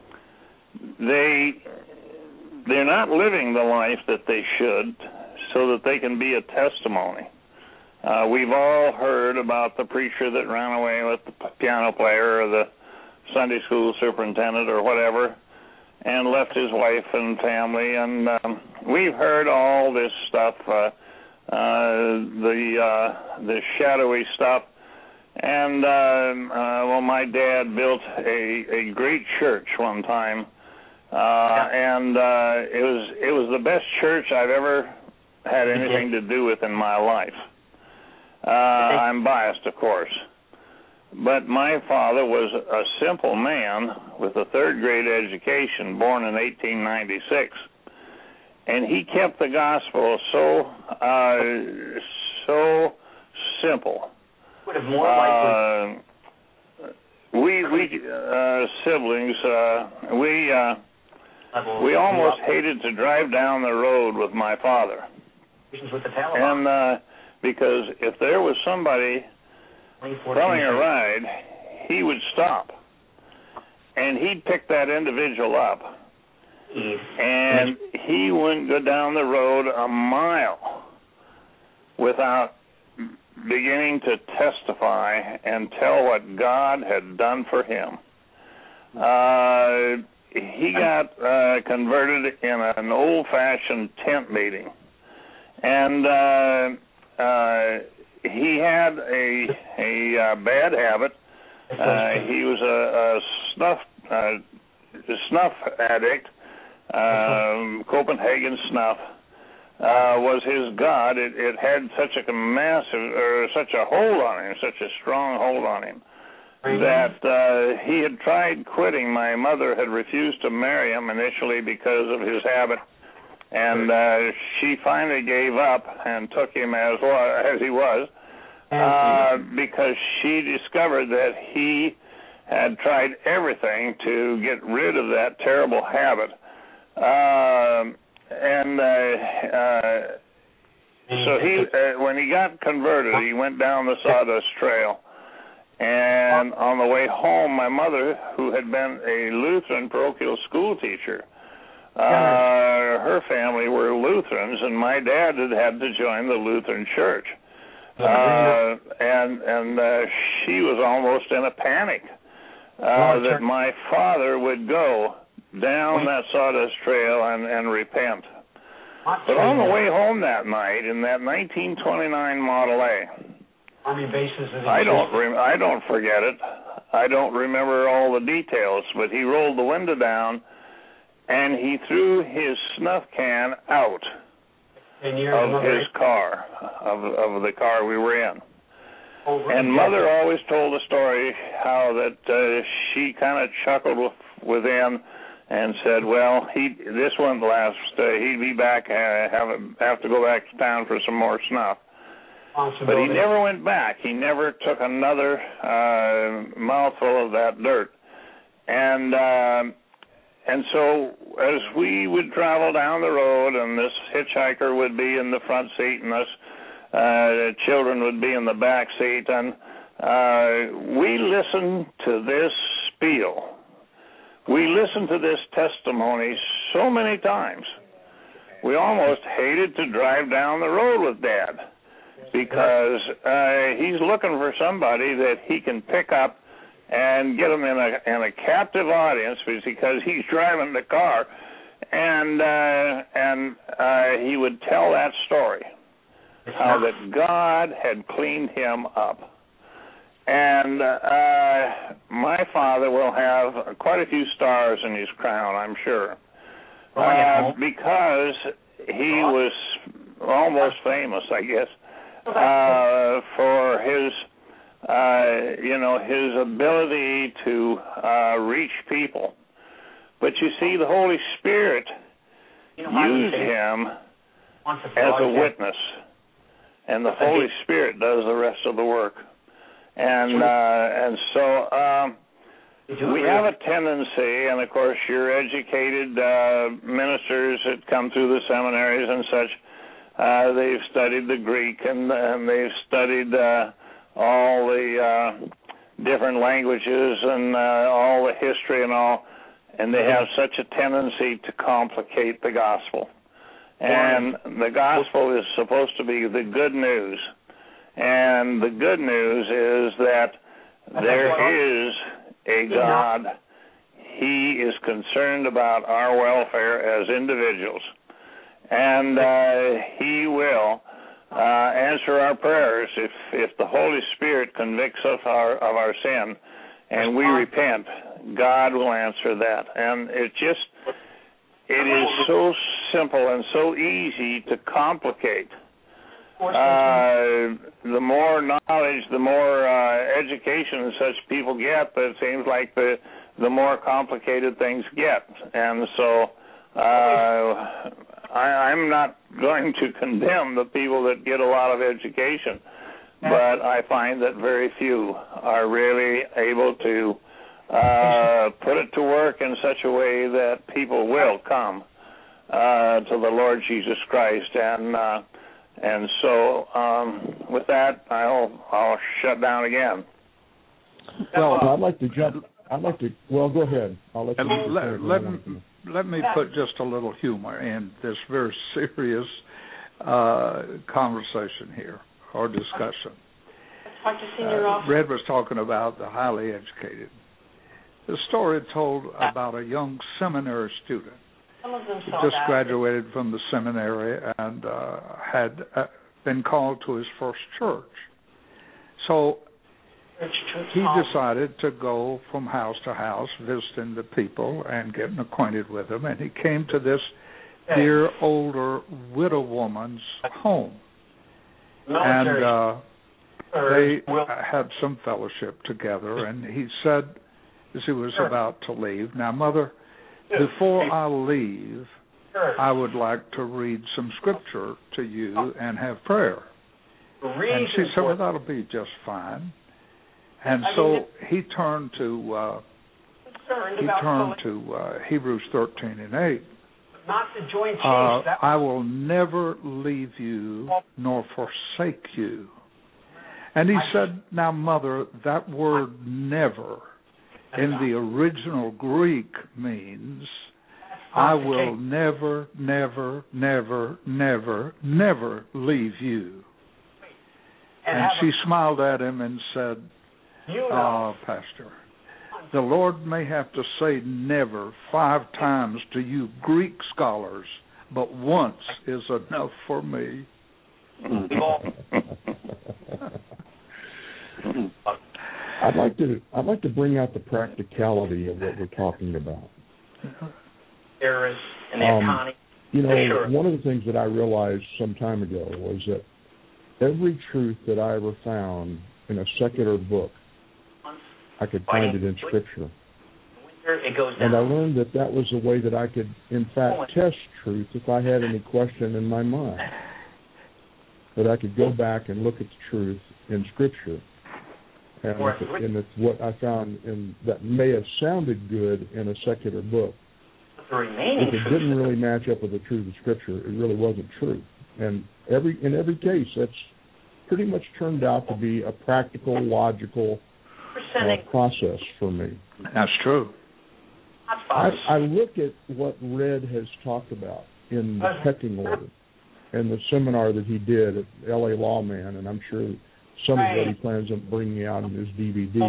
they they're not living the life that they should, so that they can be a testimony. Uh, we've all heard about the preacher that ran away with the piano player or the Sunday school superintendent or whatever, and left his wife and family, and um, we've heard all this stuff, uh, uh, the uh, the shadowy stuff. And uh, uh, well, my dad built a, a great church one time, uh, and uh, it was it was the best church I've ever had anything to do with in my life. Uh, I'm biased, of course. But my father was a simple man with a third grade education, born in eighteen ninety-six. And he kept the gospel so uh, so simple. Would have more likely. Uh, we we uh, siblings, uh, we uh, we almost hated to drive down the road with my father. With the Taliban. And uh, because if there was somebody throwing a ride, he would stop, and he'd pick that individual up, and he wouldn't go down the road a mile without beginning to testify and tell what God had done for him. Uh, he got uh, converted in an old-fashioned tent meeting, and uh, uh, he had a a uh, bad habit. Uh, he was a, a snuff uh, snuff addict. Um, Copenhagen snuff uh, was his god. It, it had such a massive, or such a hold on him, such a strong hold on him, that uh, he had tried quitting. My mother had refused to marry him initially because of his habit, and uh, she finally gave up and took him as well, as he was. uh, because she discovered that he had tried everything to get rid of that terrible habit. Uh, and uh, uh, so he, uh, when he got converted, he went down the Sawdust Trail. And on the way home, my mother, who had been a Lutheran parochial school teacher, uh, her family were Lutherans, and my dad had had to join the Lutheran church. Uh, and and uh, she was almost in a panic uh, that my father would go down that Sawdust Trail and, and repent. But on the way home that night, in that nineteen twenty-nine Model A, Army bases. I don't. Rem- I don't forget it. I don't remember all the details. But he rolled the window down, and he threw his snuff can out of his car, of of the car we were in. Oh, really? And Mother always told the story how that uh, she kind of chuckled with, within and said, "Well, he this won't last. Uh, he'd be back. Uh, have have to go back to town for some more snuff." But he never went back. He never took another uh, mouthful of that dirt. And uh, and so as we would travel down the road, and this hitchhiker would be in the front seat, and us uh, children would be in the back seat, and uh, we listened to this spiel. We listened to this testimony so many times. We almost hated to drive down the road with Dad, because uh, he's looking for somebody that he can pick up and get him in a in a captive audience, because he's driving the car, and uh, and uh, he would tell that story, how that God had cleaned him up. And uh, my father will have quite a few stars in his crown, I'm sure, uh, because he was almost famous, I guess, Uh, for his, uh, you know, his ability to uh, reach people. But you see, the Holy Spirit you know, used him as a witness, and the Holy Spirit does the rest of the work. And uh, and so um, we have a tendency, and of course, your educated uh, ministers that come through the seminaries and such. Uh, they've studied the Greek, and, and they've studied uh, all the uh, different languages and uh, all the history and all, and they have such a tendency to complicate the gospel. And the gospel is supposed to be the good news, and the good news is that there is a God. He is concerned about our welfare as individuals. And uh, he will uh, answer our prayers if, if the Holy Spirit convicts us our, of our sin and we repent. God will answer that. And it just, it is so simple and so easy to complicate. Uh, the more knowledge, the more uh, education such people get, but it seems like the, the more complicated things get. And so uh, I, I'm not going to condemn the people that get a lot of education, but I find that very few are really able to uh, put it to work in such a way that people will come uh, to the Lord Jesus Christ. And uh, and so um, with that, I'll I'll shut down again. Well, I'd like to jump. I'd like to. Well, go ahead. I'll let you. Let, let, let me put just a little humor in this very serious uh, conversation here, or discussion. Uh, Red was talking about the highly educated. The story told about a young seminary student who just graduated from the seminary and uh, had uh, been called to his first church. So he decided to go from house to house, visiting the people and getting acquainted with them. And he came to this dear older widow woman's home. And uh, they had some fellowship together. And he said, as he was about to leave, "Now, Mother, before I leave, I would like to read some scripture to you and have prayer." And she said, well, that'll be just fine. And I so mean, he turned to uh, he about turned to uh, Hebrews thirteen and eight. Not to join chiefs. Uh, that I will never leave you nor forsake you. And he I, said, now, Mother, that word never in the original Greek means I will never, never, never, never, never leave you. And, and she a, smiled at him and said, you know, uh, Pastor, the Lord may have to say never five times to you Greek scholars, but once is enough for me. I'd like to I'd like to bring out the practicality of what we're talking about. Terrorists and the um, economy. You know, sure. One of the things that I realized some time ago was that every truth that I ever found in a secular book, I could find it in Scripture. It goes down. And I learned that that was a way that I could, in fact, test truth if I had any question in my mind. That I could go back and look at the truth in Scripture. And, if it, and it's what I found in, that may have sounded good in a secular book. If it didn't really match up with the truth of Scripture, it really wasn't true. And every in every case, that's pretty much turned out to be a practical, logical uh, process for me. That's true. I, I look at what Red has talked about in the pecking order and the seminar that he did at L A Lawman, and I'm sure some of what he plans on bringing out in his D V D.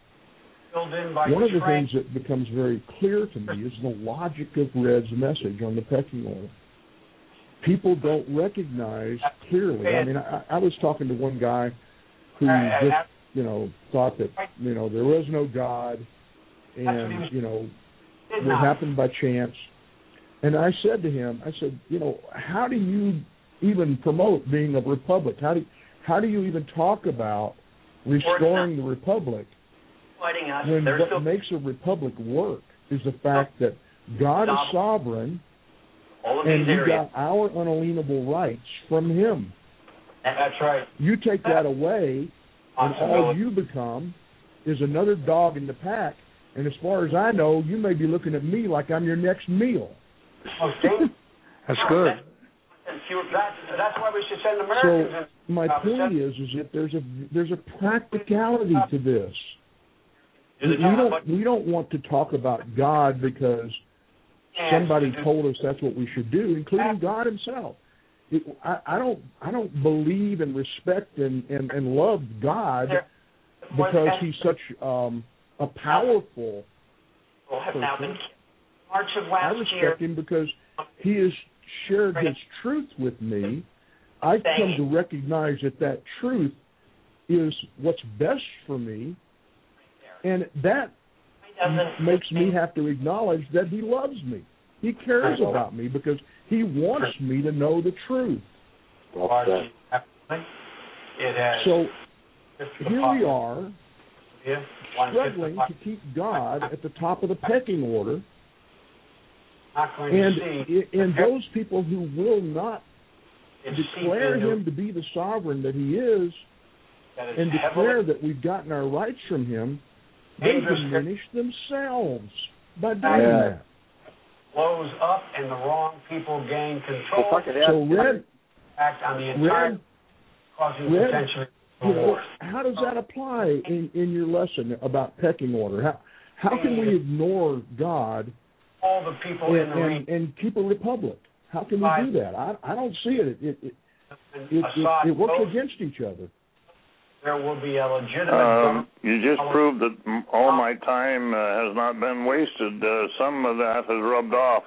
One of the things that becomes very clear to me is the logic of Red's message on the pecking order. People don't recognize clearly. I mean, I, I was talking to one guy who just, you know, thought that, you know, there was no God and, you know, it happened by chance. And I said to him, I said, you know, how do you even promote being a republic? How do you, how do you even talk about restoring the republic when what makes a republic work is the fact that God is sovereign and we got our unalienable rights from Him. That's right. You take that away, and all you become is another dog in the pack. And as far as I know, you may be looking at me like I'm your next meal. That's good. That's, that's why we should send Americans. So my point is, is that there's a there's a practicality to this. We don't we don't want to talk about God because somebody told us that's what we should do, including God Himself. It, I, I don't I don't believe and respect and, and, and love God because He's such um, a powerful person. I respect Him because He has shared His truth with me. I've come to recognize that that truth is what's best for me, and that makes me have to acknowledge that He loves me. He cares about me because He wants me to know the truth. So here we are, struggling to keep God at the top of the pecking order, and in those people who will not declare Him to be the sovereign that He is, and declare that we've gotten our rights from Him, they diminish themselves by doing that. Blows up and the wrong people gain control. So Red, act on the entire Red, causing Red, potentially you know, how does that apply in, in your lesson about pecking order? How how can we ignore God all the people and, in the and, and keep a republic? How can we do that? I I don't see it. It it it, it, it, it works against each other. There will be a legitimate. Uh, you just proved that all my time uh, has not been wasted. Uh, some of that has rubbed off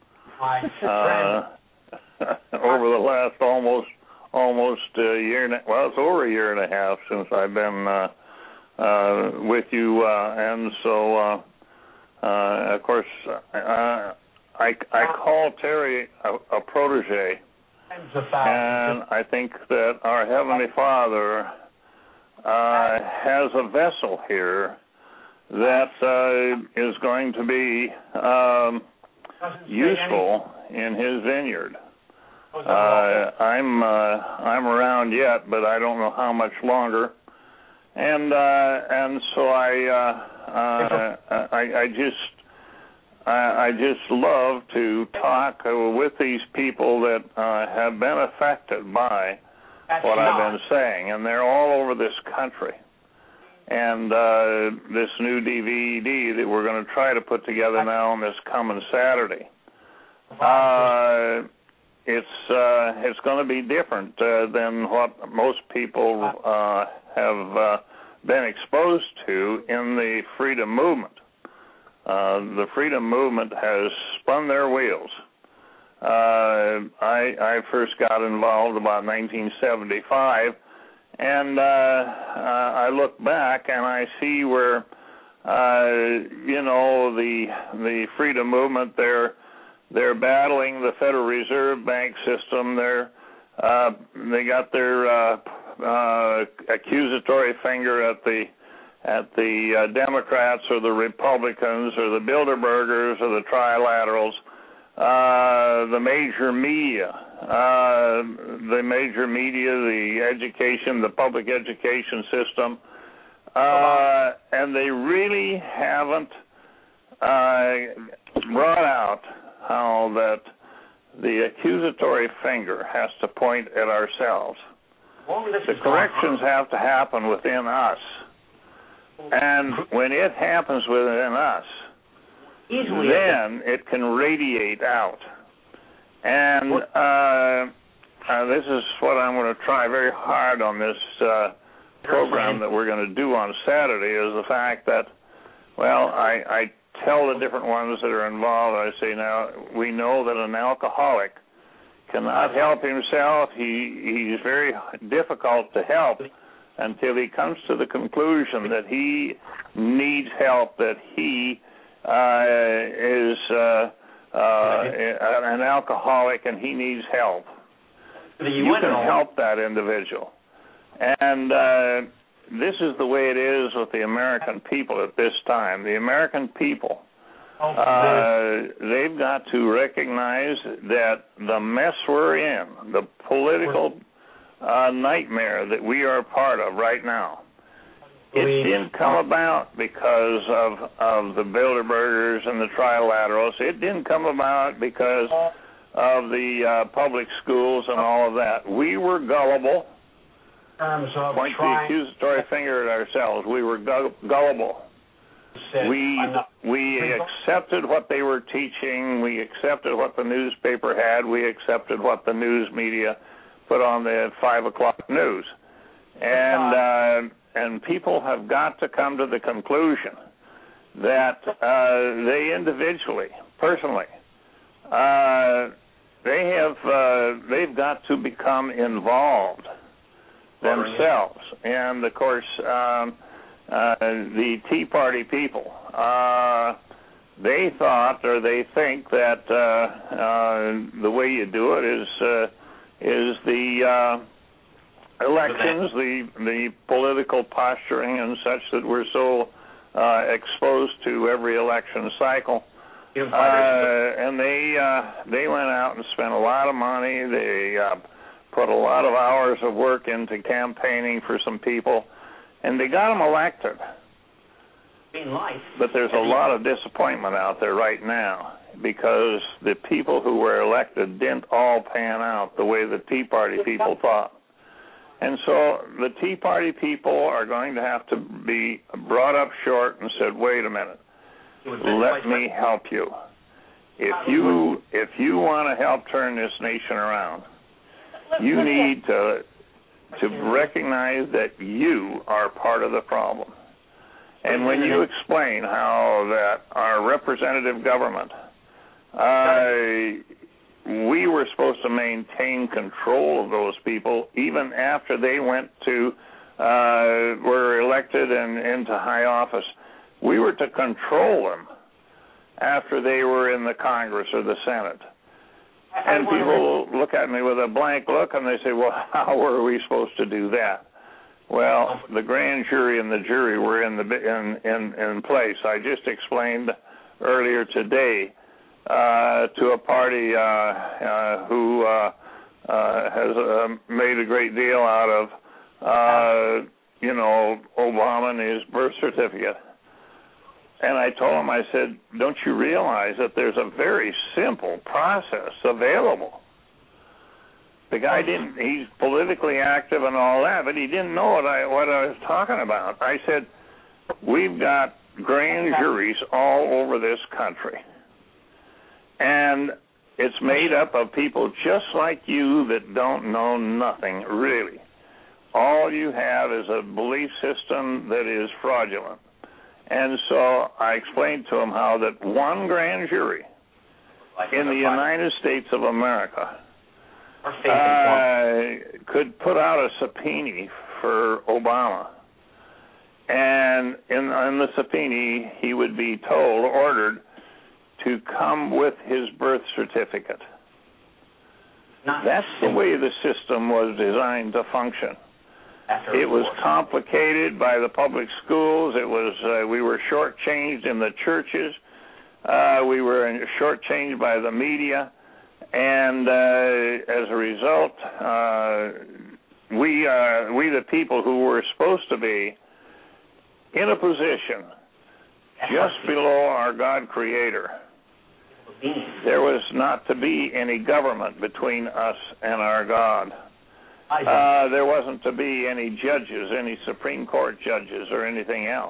uh, over the last almost almost a year. And, well, it's over a year and a half since I've been uh, uh, with you, uh, and so uh, uh, of course uh, I I call Terry a, a protege, and I think that our Heavenly Father Uh, has a vessel here that uh, is going to be um, useful in His vineyard. Uh, I'm uh, I'm around yet, but I don't know how much longer. And uh, and so I uh, uh, I, I just I, I just love to talk uh, with these people that uh, have been affected by That's what not. I've been saying, and they're all over this country. And uh, this new D V D that we're going to try to put together now on this coming Saturday. Uh, it's uh, it's going to be different uh, than what most people uh, have uh, been exposed to in the freedom movement. Uh, the freedom movement has spun their wheels. Uh, I, I first got involved about nineteen seventy-five, and uh, uh, I look back and I see where uh, you know the the freedom movement they're They're battling the Federal Reserve Bank system. They're uh, they got their uh, uh, accusatory finger at the at the uh, Democrats or the Republicans or the Bilderbergers or the Trilaterals, uh, the major media, uh, the major media, the education, the public education system, uh, and they really haven't uh, brought out how that the accusatory finger has to point at ourselves. Well, the corrections have to happen within us. And when it happens within us, Easily then it can radiate out. And uh, uh, this is what I'm going to try very hard on this uh, program that we're going to do on Saturday, is the fact that, well, I, I tell the different ones that are involved, I say, now, we know that an alcoholic cannot help himself. He he's very difficult to help until he comes to the conclusion that he needs help, that he uh, is uh, uh, an alcoholic and he needs help. You can help that individual. And uh, this is the way it is with the American people at this time. The American people, uh, they've got to recognize that the mess we're in, the political uh, nightmare that we are a part of right now, it didn't come about because of, of the Bilderbergers and the Trilaterals. It didn't come about because of the uh, public schools and all of that. We were gullible. Point the accusatory finger at ourselves. We were gullible. We we accepted what they were teaching. We accepted what the newspaper had. We accepted what the news media put on the five o'clock news. And uh, and people have got to come to the conclusion that uh, they individually, personally, uh, they have uh, they've got to become involved themselves. And of course, um, uh, the Tea Party people, uh, they thought or they think that uh, uh, the way you do it is uh, is the uh, elections, the the political posturing and such that we're so uh, exposed to every election cycle. Uh, and they uh, they went out and spent a lot of money. They uh, put a lot of hours of work into campaigning for some people, and they got them elected. But there's a lot of disappointment out there right now because the people who were elected didn't all pan out the way the Tea Party people thought. And so the Tea Party people are going to have to be brought up short and said, wait a minute, let me help you. If you if you want to help turn this nation around, you need to to recognize that you are part of the problem. And when you explain how that our representative government, uh, we were supposed to maintain control of those people even after they went to, uh, were elected and into high office. We were to control them after they were in the Congress or the Senate. And people look at me with a blank look and they say, well, how were we supposed to do that? Well, the grand jury and the jury were in the in in, in place. I just explained earlier today uh, to a party uh, uh, who uh, uh, has uh, made a great deal out of, uh, you know, Obama and his birth certificate. And I told him, I said, don't you realize that there's a very simple process available? The guy didn't, he's politically active and all that, but he didn't know what I, what I was talking about. I said, we've got grand juries all over this country. And it's made up of people just like you that don't know nothing, really. All you have is a belief system that is fraudulent. And so I explained to him how that one grand jury in the United States of America uh, could put out a subpoena for Obama. And in, in the subpoena, he would be told, ordered, to come with his birth certificate. That's the way the system was designed to function. It was complicated by the public schools. It was uh, we were shortchanged in the churches. Uh, we were shortchanged by the media, and uh, as a result, uh, we uh, we the people who were supposed to be in a position just below our God Creator. There was not to be any government between us and our God. Uh, there wasn't to be any judges, any Supreme Court judges or anything else.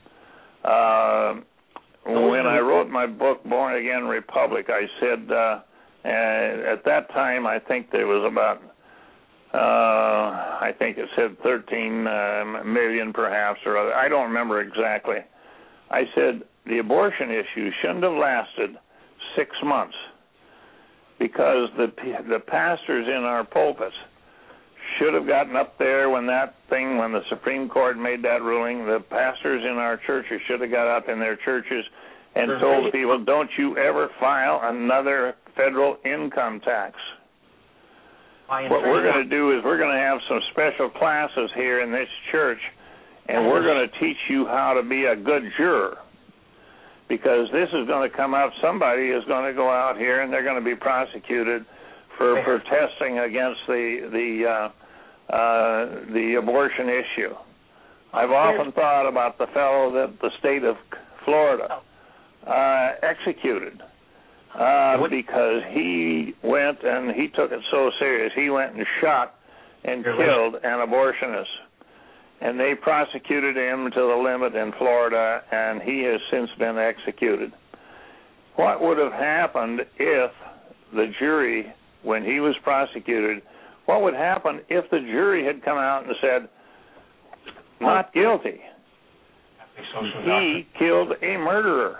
Uh, when I wrote my book, Born Again Republic, I said, uh, at that time, I think there was about, uh, I think it said thirteen uh, million perhaps, or other. I don't remember exactly. I said the abortion issue shouldn't have lasted six months because the the pastors in our pulpits should have gotten up there when that thing, when the Supreme Court made that ruling. The pastors in our churches should have got up in their churches and sure. told people, don't you ever file another federal income tax. What we're going to do is we're going to have some special classes here in this church, and we're going to teach you how to be a good juror. Because this is going to come up, somebody is going to go out here and they're going to be prosecuted for protesting against the the uh, uh, the abortion issue. I've often thought about the fellow that the state of Florida uh, executed uh, because he went and he took it so serious. He went and shot and killed an abortionist. And they prosecuted him to the limit in Florida, and he has since been executed. What would have happened if the jury, when he was prosecuted, what would happen if the jury had come out and said, not guilty? He killed a murderer.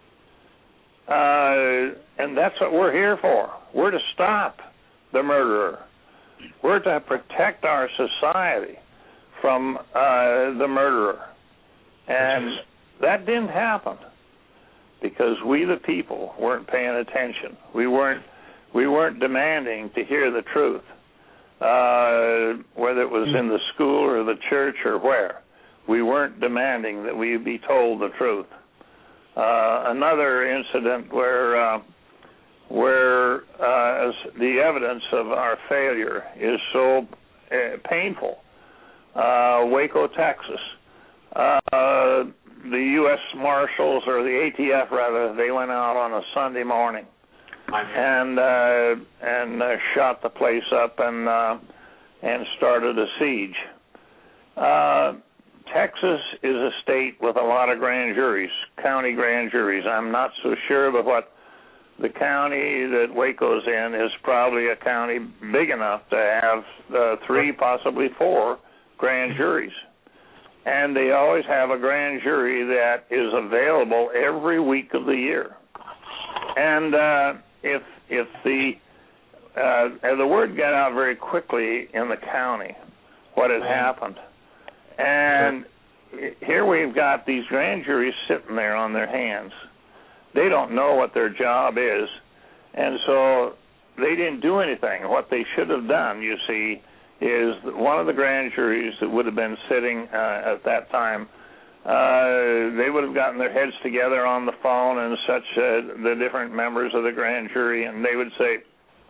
Uh, and that's what we're here for. We're to stop the murderer. We're to protect our society from uh, the murderer. And that didn't happen because we the people weren't paying attention. We weren't we weren't demanding to hear the truth, uh, whether it was in the school or the church or where. We weren't demanding that we be told the truth. Uh, another incident where uh, where uh, as the evidence of our failure is so uh, painful. Uh, Waco, Texas. Uh, the U S Marshals, or the A T F rather, they went out on a Sunday morning and uh, and uh, shot the place up and uh, and started a siege. Uh, Texas is a state with a lot of grand juries, county grand juries. I'm not so sure, but what the county that Waco's in is probably a county big enough to have uh, three, possibly four grand juries. And they always have a grand jury that is available every week of the year. And uh, if if the uh, and the word got out very quickly in the county what had happened. And here we've got these grand juries sitting there on their hands. They don't know what their job is, and so they didn't do anything. What they should have done, you see, is one of the grand juries that would have been sitting uh, at that time, uh, they would have gotten their heads together on the phone and such, uh, the different members of the grand jury, and they would say,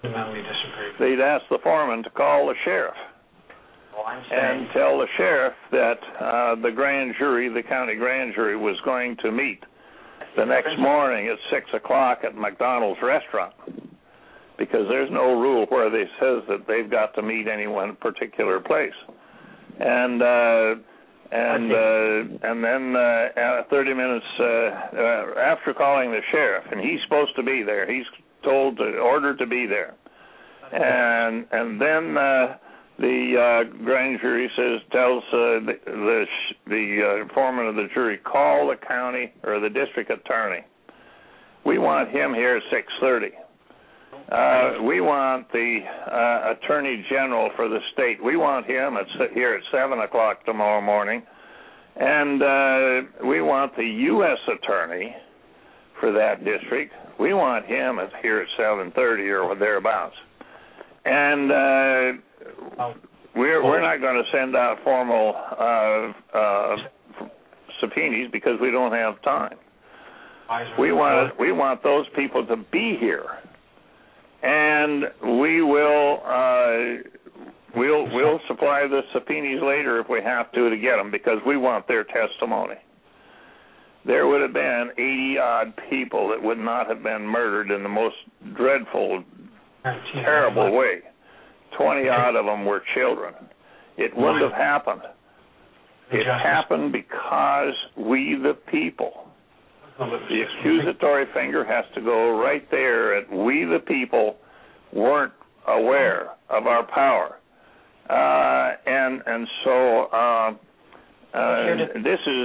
fundamentally disagree. they'd ask the foreman to call the sheriff Well, I'm and saying, tell the sheriff that uh, the grand jury, the county grand jury, was going to meet the next morning at six o'clock at McDonald's restaurant, because there's no rule where they says that they've got to meet any one particular place. And uh, and uh, and then uh, thirty minutes uh, uh, after calling the sheriff, and he's supposed to be there. He's told, to, ordered to be there, and and then uh, the uh, grand jury says tells uh, the the, the uh, foreman of the jury, call the county or the district attorney. We want him here at six thirty. Uh, we want the uh, Attorney General for the state. We want him at, here at seven o'clock tomorrow morning. And uh, we want the U S Attorney for that district. We want him at, here at seven thirty or thereabouts. And uh, we're, we're not going to send out formal uh, uh, subpoenas because we don't have time. We want, we want those people to be here. And we will uh, we'll we'll supply the subpoenas later if we have to to get them, because we want their testimony. There would have been eighty odd people that would not have been murdered in the most dreadful, terrible way. Twenty odd of them were children. It wouldn't have happened. It happened because we, the people. The accusatory finger has to go right there at we the people weren't aware of our power. Uh, and and so uh, uh, this is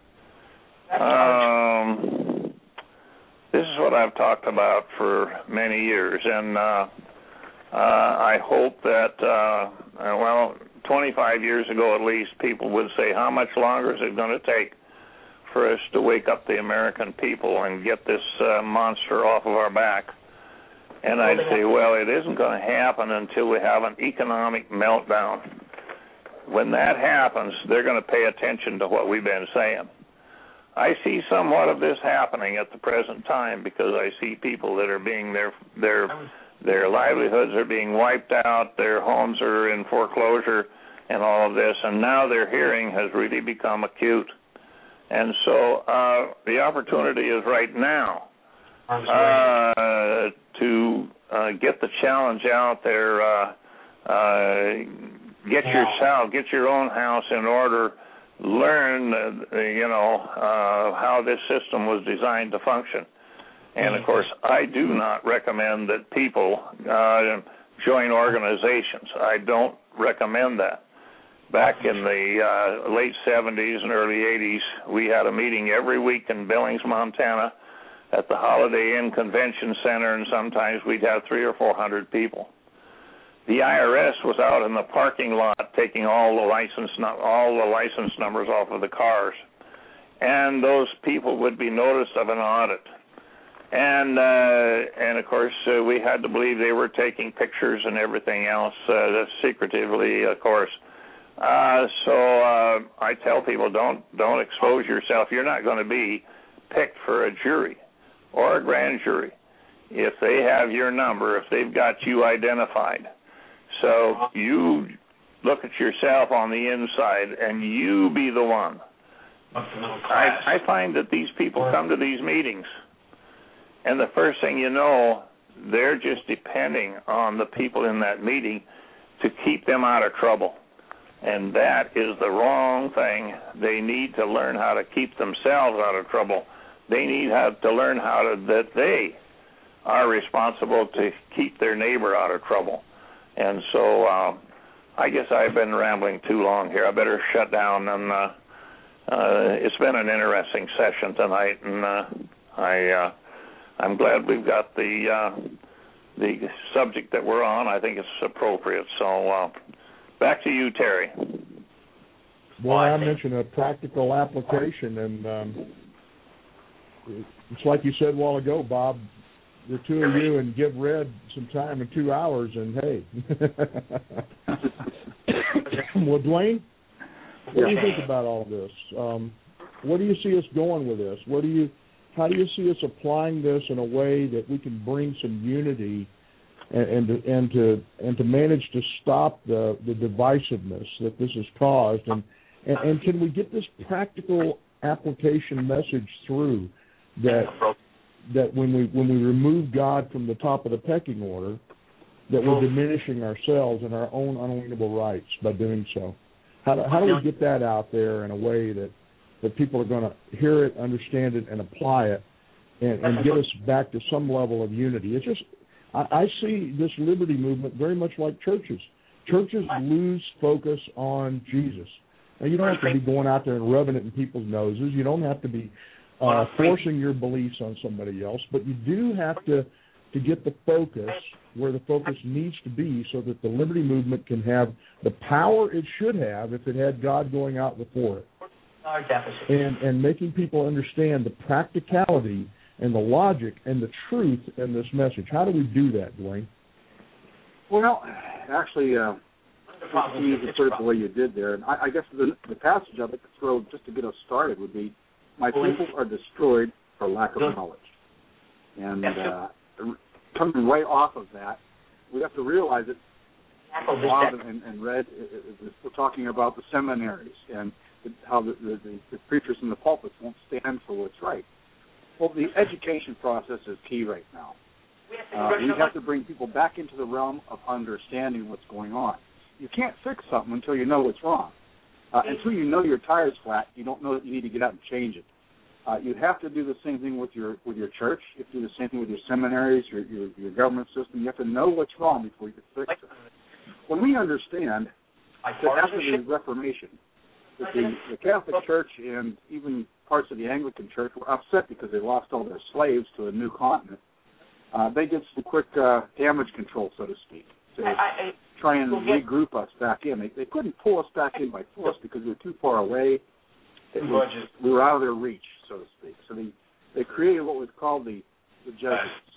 um, this is what I've talked about for many years, and uh, uh, I hope that uh, well, twenty-five years ago at least, people would say, how much longer is it going to take for us to wake up the American people and get this uh, monster off of our back? And I'd say, well, it isn't going to happen until we have an economic meltdown. When that happens, they're going to pay attention to what we've been saying. I see somewhat of this happening at the present time, because I see people that are being, their their their livelihoods are being wiped out, their homes are in foreclosure and all of this, and now their hearing has really become acute. And so uh, the opportunity is right now uh, to uh, get the challenge out there. Uh, uh, get yourself, get your own house in order. Learn, uh, you know, uh, how this system was designed to function. And of course, I do not recommend that people uh, join organizations. I don't recommend that. Back in the uh, late seventies and early eighties, we had a meeting every week in Billings, Montana, at the Holiday Inn Convention Center, and sometimes we'd have three or four hundred people. The I R S was out in the parking lot taking all the license all the license numbers off of the cars, and those people would be noticed of an audit. And uh, and of course, uh, we had to believe they were taking pictures and everything else uh, secretively, of course. Uh, so uh, I tell people, don't don't expose yourself. You're not going to be picked for a jury or a grand jury if they have your number, if they've got you identified. So you look at yourself on the inside and you be the one. I, I find that these people come to these meetings, and the first thing you know, they're just depending on the people in that meeting to keep them out of trouble. And that is the wrong thing. They need to learn how to keep themselves out of trouble. They need how to learn how to, that they are responsible to keep their neighbor out of trouble. And so uh, I guess I've been rambling too long here. I better shut down. And uh, uh, it's been an interesting session tonight, and uh, I, uh, I'm glad we've got the uh, the subject that we're on. I think it's appropriate. So uh, back to you, Terry. Well, I mentioned a practical application, and um, it's like you said a while ago, Bob. The two of you and give Red some time in two hours, and hey. Well, Dwayne, what do you think about all this? Um, where do you see us going with this? Where do you, how do you see us applying this in a way that we can bring some unity and, and to and to and to manage to stop the, the divisiveness that this has caused, and, and and can we get this practical application message through that that when we when we remove God from the top of the pecking order, that we're diminishing ourselves and our own unalienable rights by doing so. How do, how do we get that out there in a way that, that people are going to hear it, understand it, and apply it, and, and get us back to some level of unity? It's just I, I see this liberty movement very much like churches. Churches lose focus on Jesus. Now, you don't have to be going out there and rubbing it in people's noses. You don't have to be uh, forcing your beliefs on somebody else, but you do have to to get the focus where the focus needs to be so that the liberty movement can have the power it should have if it had God going out before it. Our deficit. And, and making people understand the practicality and the logic and the truth in this message. How do we do that, Dwayne? Well, actually, uh, to use it sort of the way you did there, and I, I guess the, the passage I would throw just to get us started would be, my people are destroyed for lack of knowledge. And uh, coming right off of that, we have to realize that Bob and, and Red, we're talking about the seminaries and how the, the, the preachers in the pulpits won't stand for what's right. Well, the education process is key right now. Uh, we have to bring people back into the realm of understanding what's going on. You can't fix something until you know what's wrong. Uh, until you know your tire's flat, you don't know that you need to get out and change it. Uh, you have to do the same thing with your with your church. You have to do the same thing with your seminaries, your, your your government system. You have to know what's wrong before you can fix it. When we understand that after the Reformation, that the, the Catholic Church and even parts of the Anglican Church were upset because they lost all their slaves to a new continent, uh, they did some quick uh, damage control, so to speak, to I, I, try and regroup us back in. They, they couldn't pull us back in by force because we were too far away. It was, we were out of their reach, so to speak. So they, they created what was called the, the Jesuits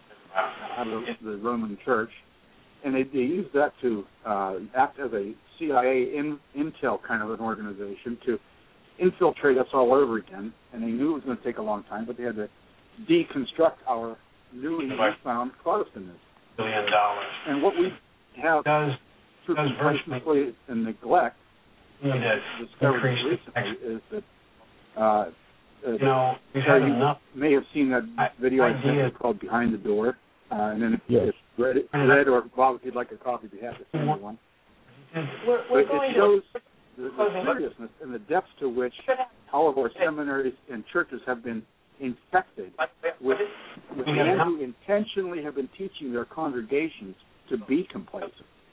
out of the Roman Church, and they, they used that to uh, act as a C I A in, intel kind of an organization to infiltrate us all over again, and they knew it was going to take a long time, but they had to deconstruct our newly found Protestantism. Billion dollars. And what we have does, through does complacency and neglect discovered recently is that uh, you know, you may have seen that video I sent called Behind the Door, uh, and then if, yes. if Red, Red or Bob, if you'd like a copy, be happy to send you one. We're, we're but it shows the, the seriousness and the depths to which all of our seminaries and churches have been infected with, with men who intentionally have been teaching their congregations to be complacent.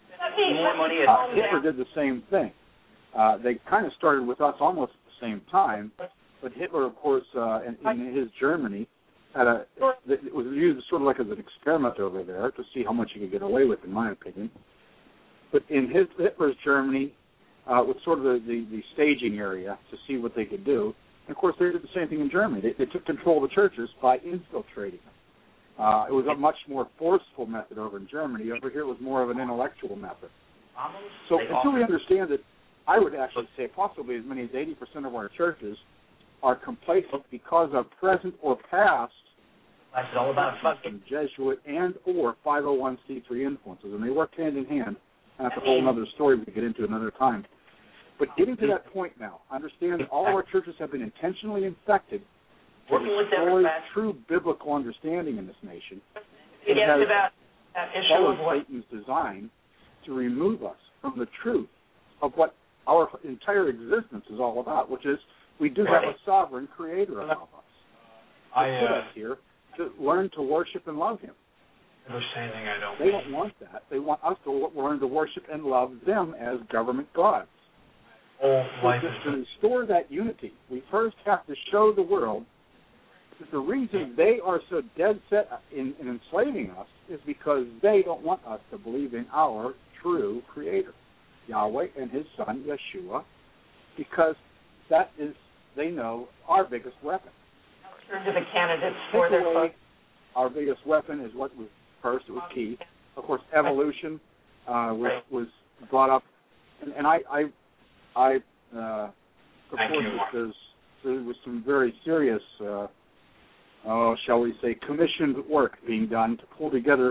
Uh, Hitler did the same thing. Uh, they kind of started with us almost at the same time, but Hitler, of course, uh, in, in his Germany, had a it was used sort of like as an experiment over there to see how much he could get away with, in my opinion. But in his Hitler's Germany, uh, was sort of the, the, the staging area to see what they could do. And, of course, they did the same thing in Germany. They, they took control of the churches by infiltrating them. Uh, it was a much more forceful method over in Germany. Over here it was more of an intellectual method. So until we understand that, I would actually say possibly as many as eighty percent of our churches are complacent because of present or past That's all about fucking Jesuit and or five oh one c three influences, and they work hand in hand. And that's a whole other story we could get into another time. But getting to that point now, understand that all of our churches have been intentionally infected to destroy true biblical understanding in this nation. It has followed Satan's design to remove us from the truth of what our entire existence is all about, which is we do have a sovereign creator above us. I uh, put us here to learn to worship and love him. Understanding I don't. They don't want that. They want us to learn to worship and love them as government gods. Oh, so to restore that unity, we first have to show the world that the reason they are so dead set in, in enslaving us is because they don't want us to believe in our true creator, Yahweh and his son, Yeshua, because that is, they know, our biggest weapon. Turn to the candidates for their vote. Our biggest weapon is what was first, it was key. Of course, evolution uh, was, was brought up, and, and I, I, I uh, propose that there's, there was some very serious, uh, oh, shall we say, commissioned work being done to pull together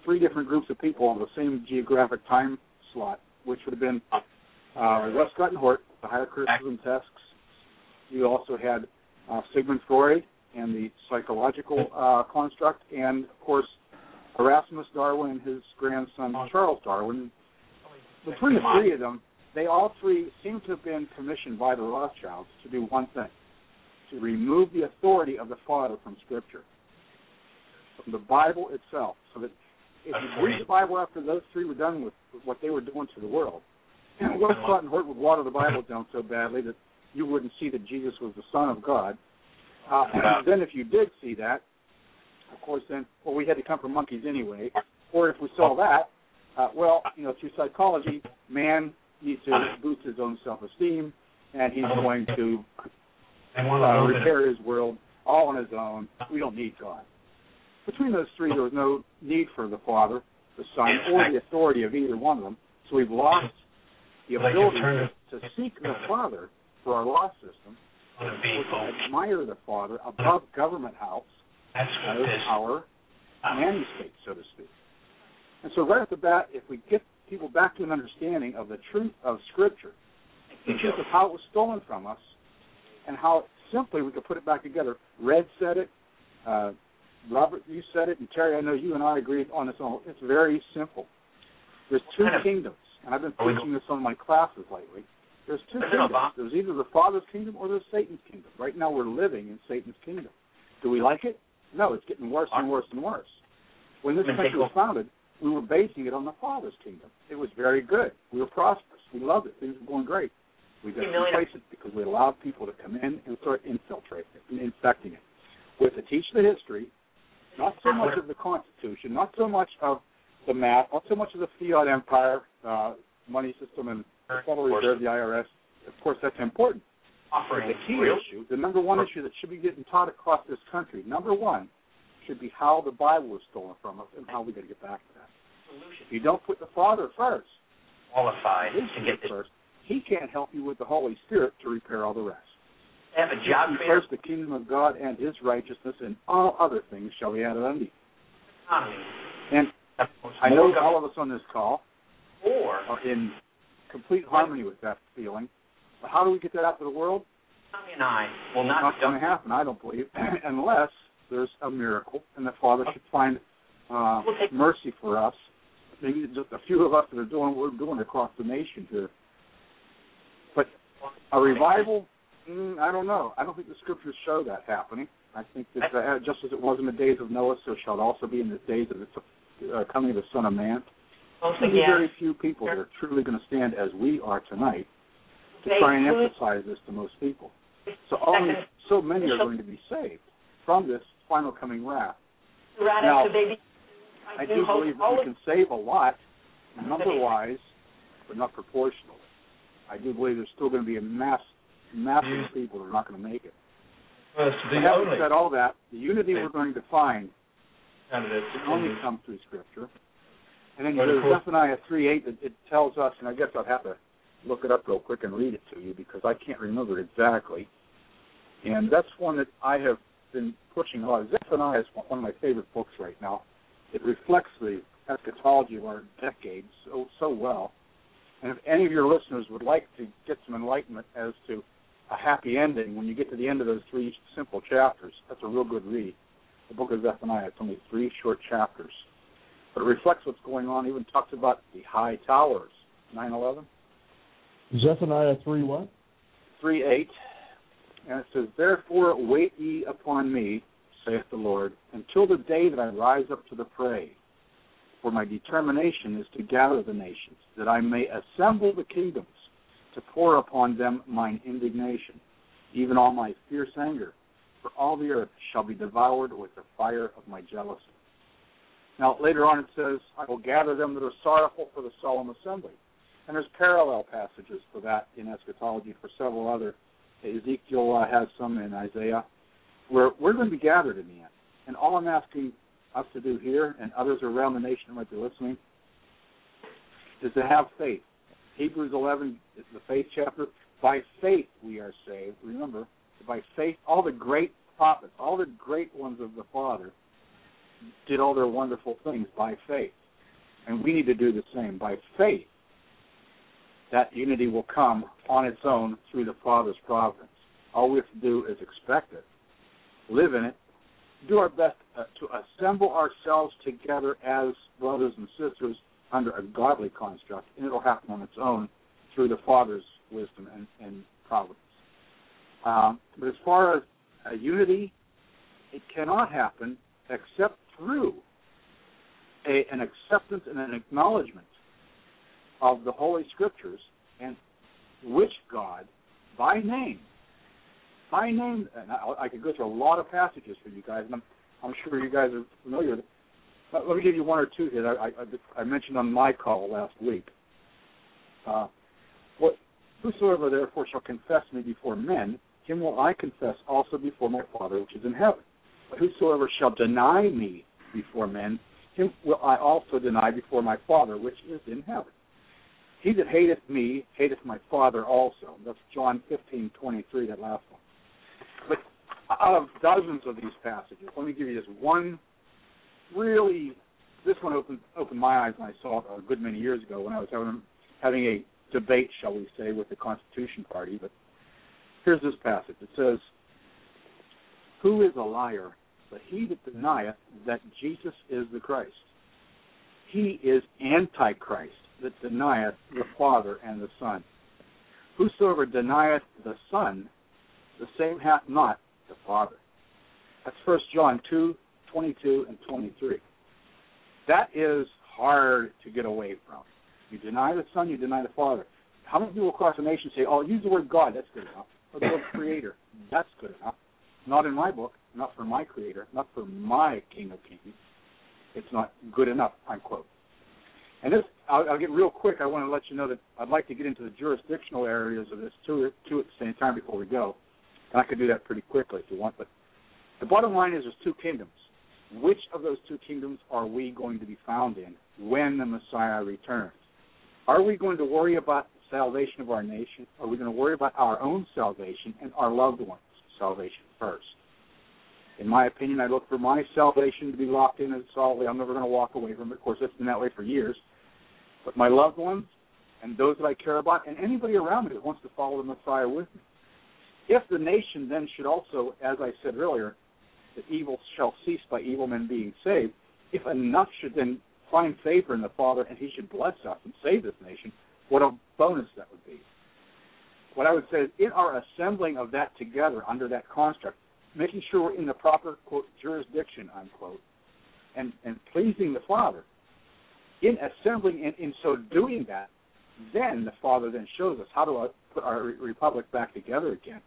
three different groups of people on the same geographic time slot, which would have been uh, Westcott and Hort, the higher criticism tests. You also had uh, Sigmund Freud and the psychological uh, construct, and, of course, Erasmus Darwin and his grandson Charles Darwin. Between the three of them, they all three seem to have been commissioned by the Rothschilds to do one thing, to remove the authority of the Father from Scripture, from the Bible itself, so that if you read the Bible after those three were done with what they were doing to the world, and Westcott and Hort would water the Bible down so badly that you wouldn't see that Jesus was the Son of God. Uh, then if you did see that, of course, then, well, we had to come from monkeys anyway. Or if we saw that, uh, well, you know, through psychology, man needs to boost his own self-esteem, and he's going to uh, repair his world all on his own. We don't need God. Between those three, there was no need for the Father, the Son, or the authority of either one of them. So we've lost the ability to seek the Father for our law system, or to admire the Father above government house, power, nanny state, so to speak. And so right off the bat, if we get people back to an understanding of the truth of Scripture, the truth of how it was stolen from us, and how simply we could put it back together. Red said it, uh, Robert, you said it, and Terry, I know you and I agreed on this. It's very simple. There's two kingdoms, and I've been preaching this on my classes lately. There's two kingdoms. There's either the Father's kingdom or there's Satan's kingdom. Right now we're living in Satan's kingdom. Do we like it? No, it's getting worse and worse and worse. When this country was founded, we were basing it on the Father's kingdom. It was very good. We were prosperous. We loved it. Things were going great. We got to replace it because we allowed people to come in and start infiltrating it and infecting it. With to teach the history, not so much of the Constitution, not so much of the math, not so much of the fiat empire, uh, money system, and the Federal Reserve, the I R S. Of course, that's important. But the key issue, the number one issue that should be getting taught across this country, number one, should be how the Bible was stolen from us and how we got to get back to that. If you don't put the Father first, qualified to get this first, He can't help you with the Holy Spirit to repair all the rest. Have a job Seek first the kingdom of God and His righteousness, and all other things shall be added unto you. And I know all of us on this call are in complete harmony with that feeling. But how do we get that out to the world? Tommy and I will not. It's not going to happen, I don't believe, unless there's a miracle and the Father should find uh, mercy for us. Maybe just a few of us that are doing what we're doing across the nation here. But a revival, mm, I don't know. I don't think the Scriptures show that happening. I think that uh, just as it was in the days of Noah, so shall it also be in the days of the uh, coming of the Son of Man. There's very few people that are truly going to stand as we are tonight to try and emphasize this to most people. So only so many are going to be saved from this final coming wrath. Now, I do believe that we can save a lot, number-wise, but not proportionally. I do believe there's still going to be a mass, massive of people that are not going to make it. But having said all that, the unity we're going to find can only come through Scripture. And then you go to Zephaniah three eight, it, it tells us, and I guess I'll have to look it up real quick and read it to you because I can't remember it exactly. And that's one that I have been pushing a lot. Zephaniah is one of my favorite books right now. It reflects the eschatology of our decades so, so well. And if any of your listeners would like to get some enlightenment as to a happy ending when you get to the end of those three simple chapters, that's a real good read. The book of Zephaniah, it's only three short chapters. But it reflects what's going on, even talks about the high towers, nine eleven. Zephaniah three what? three eight. And it says, Therefore wait ye upon me, saith the Lord, until the day that I rise up to the prey. For my determination is to gather the nations, that I may assemble the kingdoms, to pour upon them mine indignation, even all my fierce anger. For all the earth shall be devoured with the fire of my jealousy. Now, later on it says, I will gather them that are sorrowful for the solemn assembly. And there's parallel passages for that in eschatology for several other. Ezekiel uh, has some in Isaiah, where we're going to be gathered in the end. And all I'm asking us to do here, and others around the nation who might be listening, is to have faith. Hebrews eleven, the faith chapter, by faith we are saved. Remember, by faith, all the great prophets, all the great ones of the Father, did all their wonderful things by faith. And we need to do the same. By faith, that unity will come on its own through the Father's providence. All we have to do is expect it, live in it, do our best uh, to assemble ourselves together as brothers and sisters under a godly construct, and it will happen on its own through the Father's wisdom and, and providence. Um, but as far as uh, unity, it cannot happen except through a, an acceptance and an acknowledgement of the Holy Scriptures, and which God, by name, by name, and I, I could go through a lot of passages for you guys, and I'm, I'm sure you guys are familiar with it. But let me give you one or two here that I, I, I mentioned on my call last week. Uh, what, whosoever therefore shall confess me before men, him will I confess also before my Father which is in heaven. But whosoever shall deny me before men, him will I also deny before my Father which is in heaven. He that hateth me hateth my Father also. That's John fifteen twenty-three, that last one. But out of dozens of these passages, let me give you just one really, this one opened, opened my eyes when I saw it a good many years ago when I was having, having a debate, shall we say, with the Constitution Party. But here's this passage. It says, who is a liar but he that denieth that Jesus is the Christ? He is Antichrist that denieth the Father and the Son. Whosoever denieth the Son, the same hath not the Father. That's First John two, twenty-two and twenty-three. That is hard to get away from. You deny the Son, you deny the Father. How many people across the nation say, oh, use the word God, that's good enough. Or the word Creator, that's good enough. Not in my book, not for my Creator, not for my King of Kings. It's not good enough, unquote. And this, I'll, I'll get real quick. I want to let you know that I'd like to get into the jurisdictional areas of this too, too at the same time before we go. And I could do that pretty quickly if you want. But the bottom line is there's two kingdoms. Which of those two kingdoms are we going to be found in when the Messiah returns? Are we going to worry about the salvation of our nation? Are we going to worry about our own salvation and our loved ones' salvation first? In my opinion, I look for my salvation to be locked in as solidly. I'm never going to walk away from it. Of course, it's been that way for years. But my loved ones and those that I care about and anybody around me that wants to follow the Messiah with me. If the nation then should also, as I said earlier, that evil shall cease by evil men being saved, if enough should then find favor in the Father and he should bless us and save this nation, what a bonus that would be. What I would say is in our assembling of that together under that construct, making sure we're in the proper, quote, jurisdiction, unquote, and, and pleasing the Father, in assembling and in so doing that, then the Father then shows us how to put our republic back together again.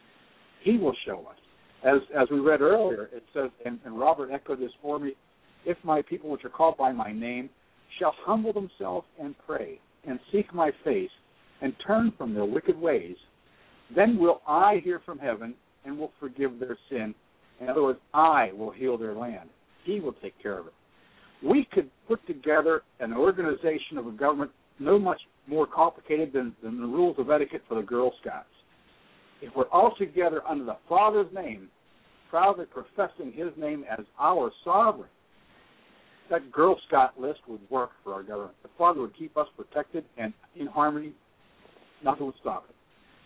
He will show us. As as we read earlier, it says, and, and Robert echoed this for me, if my people which are called by my name shall humble themselves and pray and seek my face and turn from their wicked ways, then will I hear from heaven and will forgive their sin. In other words, I will heal their land. He will take care of it. We could put together an organization of a government no much more complicated than, than the rules of etiquette for the Girl Scouts. If we're all together under the Father's name, proudly professing his name as our sovereign, that Girl Scout list would work for our government. The Father would keep us protected and in harmony. Nothing would stop it.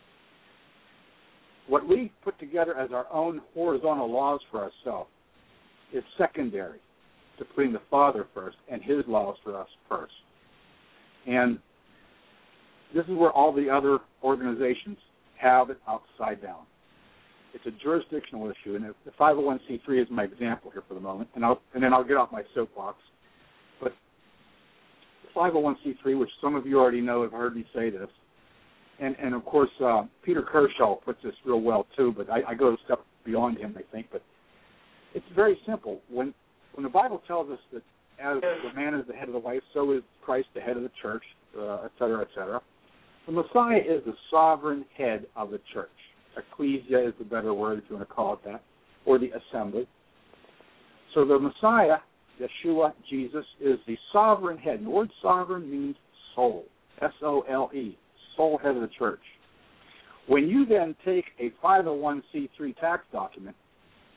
What we put together as our own horizontal laws for ourselves is secondary to putting the Father first and his laws for us first. And this is where all the other organizations have it upside down. It's a jurisdictional issue, and the five oh one c three is my example here for the moment, and, I'll, and then I'll get off my soapbox. But the five oh one c three, which some of you already know, have heard me say this, and, and of course, uh, Peter Kershaw puts this real well too, but I, I go a step beyond him, I think. But it's very simple. When when the Bible tells us that as the man is the head of the wife, so is Christ the head of the church, uh, et cetera, et cetera, the Messiah is the sovereign head of the church. Ecclesia is the better word, if you want to call it that, or the assembly. So the Messiah, Yeshua, Jesus, is the sovereign head. And the word sovereign means soul, S O L E, soul head of the church. When you then take a five oh one c three tax document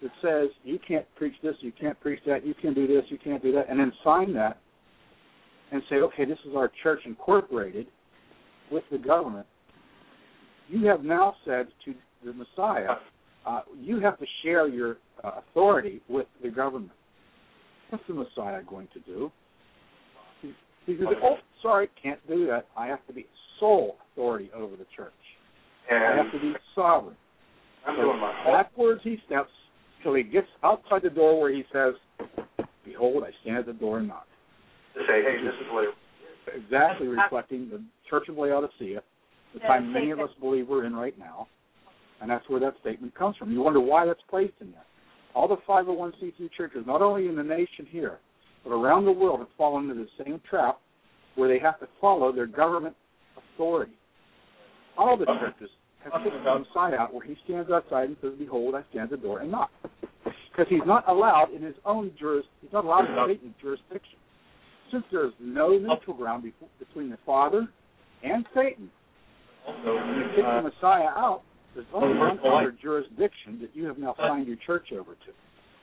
that says you can't preach this, you can't preach that, you can't do this, you can't do that, and then sign that and say, okay, this is our church incorporated with the government, you have now said to the Messiah, uh, you have to share your uh, authority with the government. What's the Messiah going to do? He, he says, oh, sorry, can't do that. I have to be sole authority over the church. And I have to be sovereign. I'm so doing my backwards he steps till he gets outside the door where he says, behold, I stand at the door and knock. To say, hey, this is what it is. Exactly reflecting the Church of Laodicea, the time many of us believe we're in right now, and that's where that statement comes from. You wonder why that's placed in there. All the five oh one c three churches, not only in the nation here, but around the world, have fallen into the same trap where they have to follow their government authority. All the churches have put the Messiah out where he stands outside and says, behold, I stand at the door and knock. Because he's not allowed in his own juris, he's not allowed in Satan's jurisdiction. Since there is no neutral ground be- between the Father and Satan, when you kick the Messiah out, there's only one other jurisdiction that you have now signed your church over to.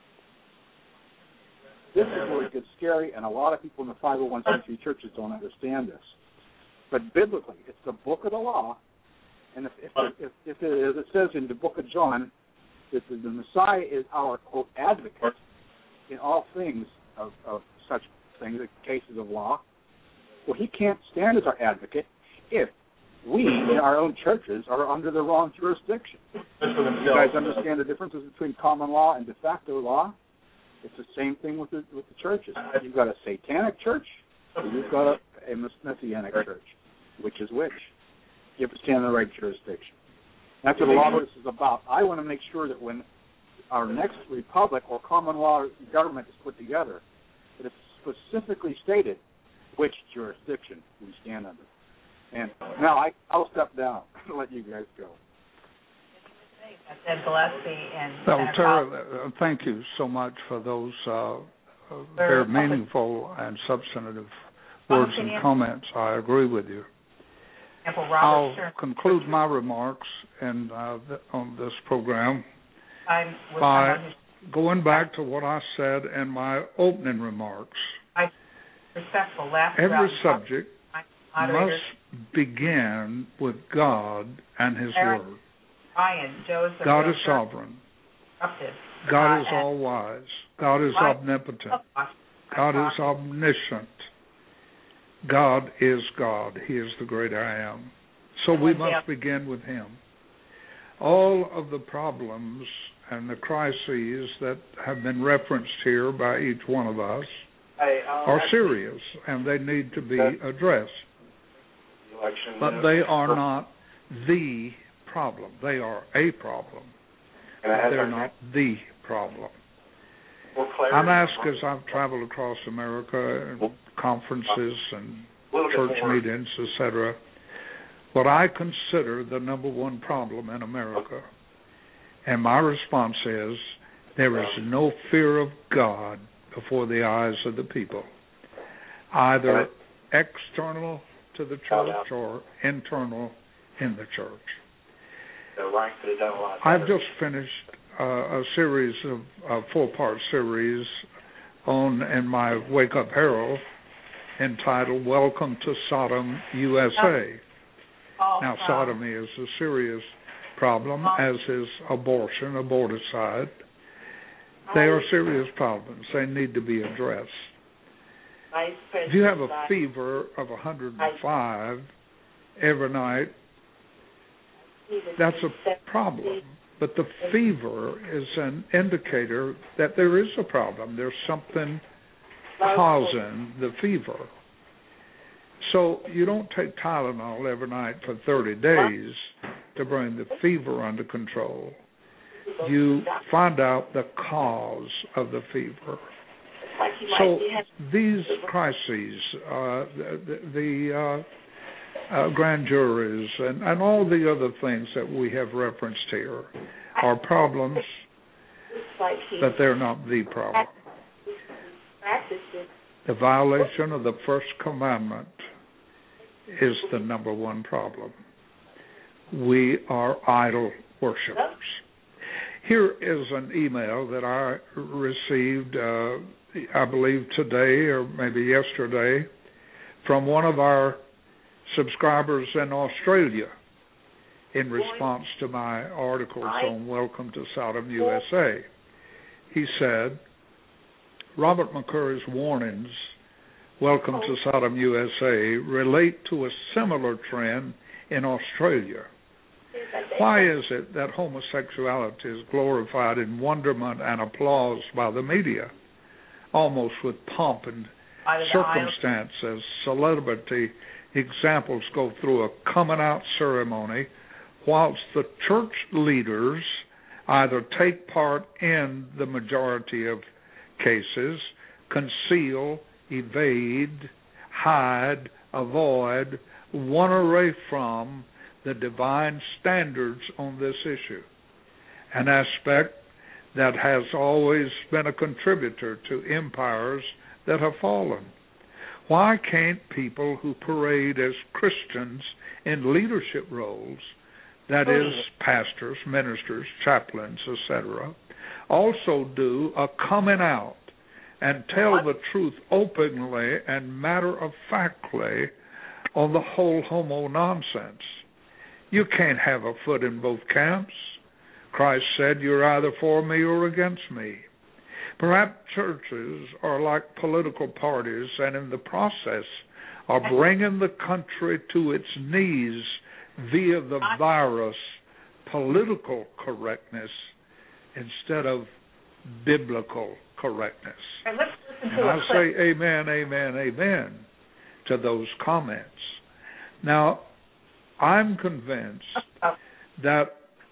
This is where it gets scary, and a lot of people in the five oh one c three churches don't understand this. But biblically, it's the book of the law, and if, if, if, if it is, it says in the book of John that the, the Messiah is our, quote, advocate in all things of, of such things, cases of law. Well, he can't stand as our advocate if we, in our own churches, are under the wrong jurisdiction. You guys understand the differences between common law and de facto law? It's the same thing with the, with the churches. You've got a satanic church, or you've got a, a messianic church. Which is which? You have to stand in the right jurisdiction. That's what a lot of this is about. I want to make sure that when our next republic or common law government is put together, that it's specifically stated which jurisdiction we stand under. And now I, I'll step down and let you guys go. Ed Gillespie and well, Tara, uh, thank you so much for those uh, very meaningful and substantive words and comments. I agree with you. I'll conclude my remarks in, uh, on this program by going back to what I said in my opening remarks. Every subject must begin with God and His Word. God is sovereign. God is all-wise. God is omnipotent. God is omniscient. God is God. He is the great I am. So we must begin with Him. All of the problems and the crises that have been referenced here by each one of us are serious, and they need to be addressed. But they are not the problem. They are a problem, but they're not the problem. I'm asked as I've traveled across America and conferences and church meetings, et cetera, what I consider the number one problem in America. And my response is, there is no fear of God before the eyes of the people, either external to the church or internal in the church. I've just finished uh, a series of a four-part series on in my Wake Up Herald entitled "Welcome to Sodom, U S A." Now, sodomy is a serious problem, as is abortion, aborticide. They are serious problems. They need to be addressed. If you have a fever of one hundred five every night, that's a problem. But the fever is an indicator that there is a problem. There's something causing the fever. So you don't take Tylenol every night for thirty days to bring the fever under control. You find out the cause of the fever. So these crises, uh, the, the uh, uh, grand juries and, and all the other things that we have referenced here are problems, but they're not the problem. The violation of the first commandment is the number one problem. We are idol worshipers. here is an email that I received, uh, I believe today or maybe yesterday, from one of our subscribers in Australia in response to my articles on Welcome to Sodom, U S A. He said, Robert McCurry's warnings, Welcome to Sodom, U S A, relate to a similar trend in Australia. Why is it that homosexuality is glorified in wonderment and applause by the media, almost with pomp and circumstance, as celebrity examples go through a coming out ceremony, whilst the church leaders either take part in the majority of cases, conceal, evade, hide, avoid, run away from the divine standards on this issue, an aspect that has always been a contributor to empires that have fallen. Why can't people who parade as Christians in leadership roles, that is, pastors, ministers, chaplains, et cetera, also do a coming out and tell the truth openly and matter-of-factly on the whole homo nonsense? You can't have a foot in both camps. Christ said, you're either for me or against me. Perhaps churches are like political parties and in the process are bringing the country to its knees via the virus, political correctness, instead of biblical correctness. And let's listen And to I a say clip. amen, amen, amen to those comments. Now, I'm convinced that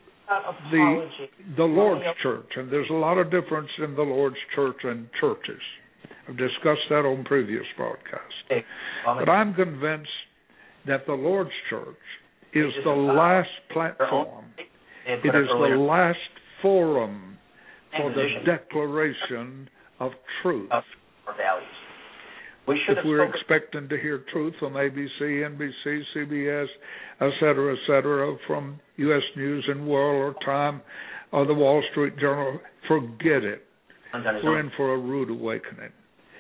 the the Lord's church, and there's a lot of difference in the Lord's church and churches. I've discussed that on previous broadcasts. But I'm convinced that the Lord's church is the last platform. It is the last forum for the declaration of truth. We should if we're expecting to hear truth from A B C, N B C, C B S, et cetera, et cetera, from U S News and World or Time or the Wall Street Journal, forget it. We're in for a rude awakening.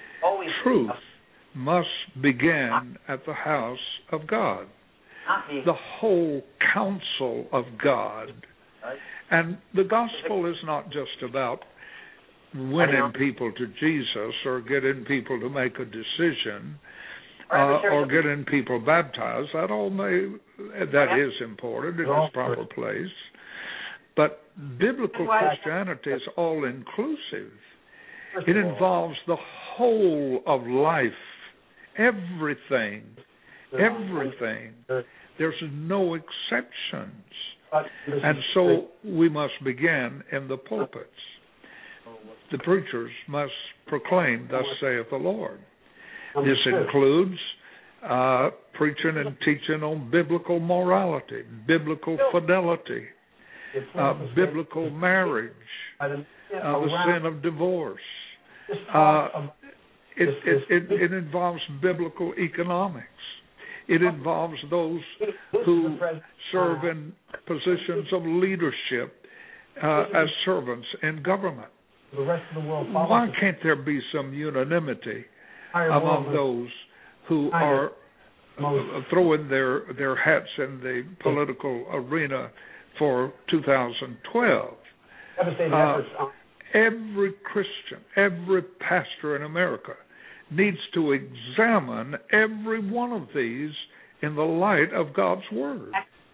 Truth must begin at the house of God, the whole counsel of God. And the gospel is not just about winning people to Jesus or getting people to make a decision uh, or getting people baptized. That all may that is important in its proper place. But biblical Christianity is all inclusive. It involves the whole of life, everything, everything. There's no exceptions. And so we must begin in the pulpits. The preachers must proclaim, thus saith the Lord. This includes uh, preaching and teaching on biblical morality, biblical fidelity, uh, biblical marriage, uh, the sin of divorce. Uh, it, it, it, it involves biblical economics. It involves those who serve in positions of leadership uh, as servants in government. The rest of the world Why can't there be some unanimity among those who are throwing their, their hats in the political arena for two thousand twelve? Uh, every Christian, every pastor in America needs to examine every one of these in the light of God's Word.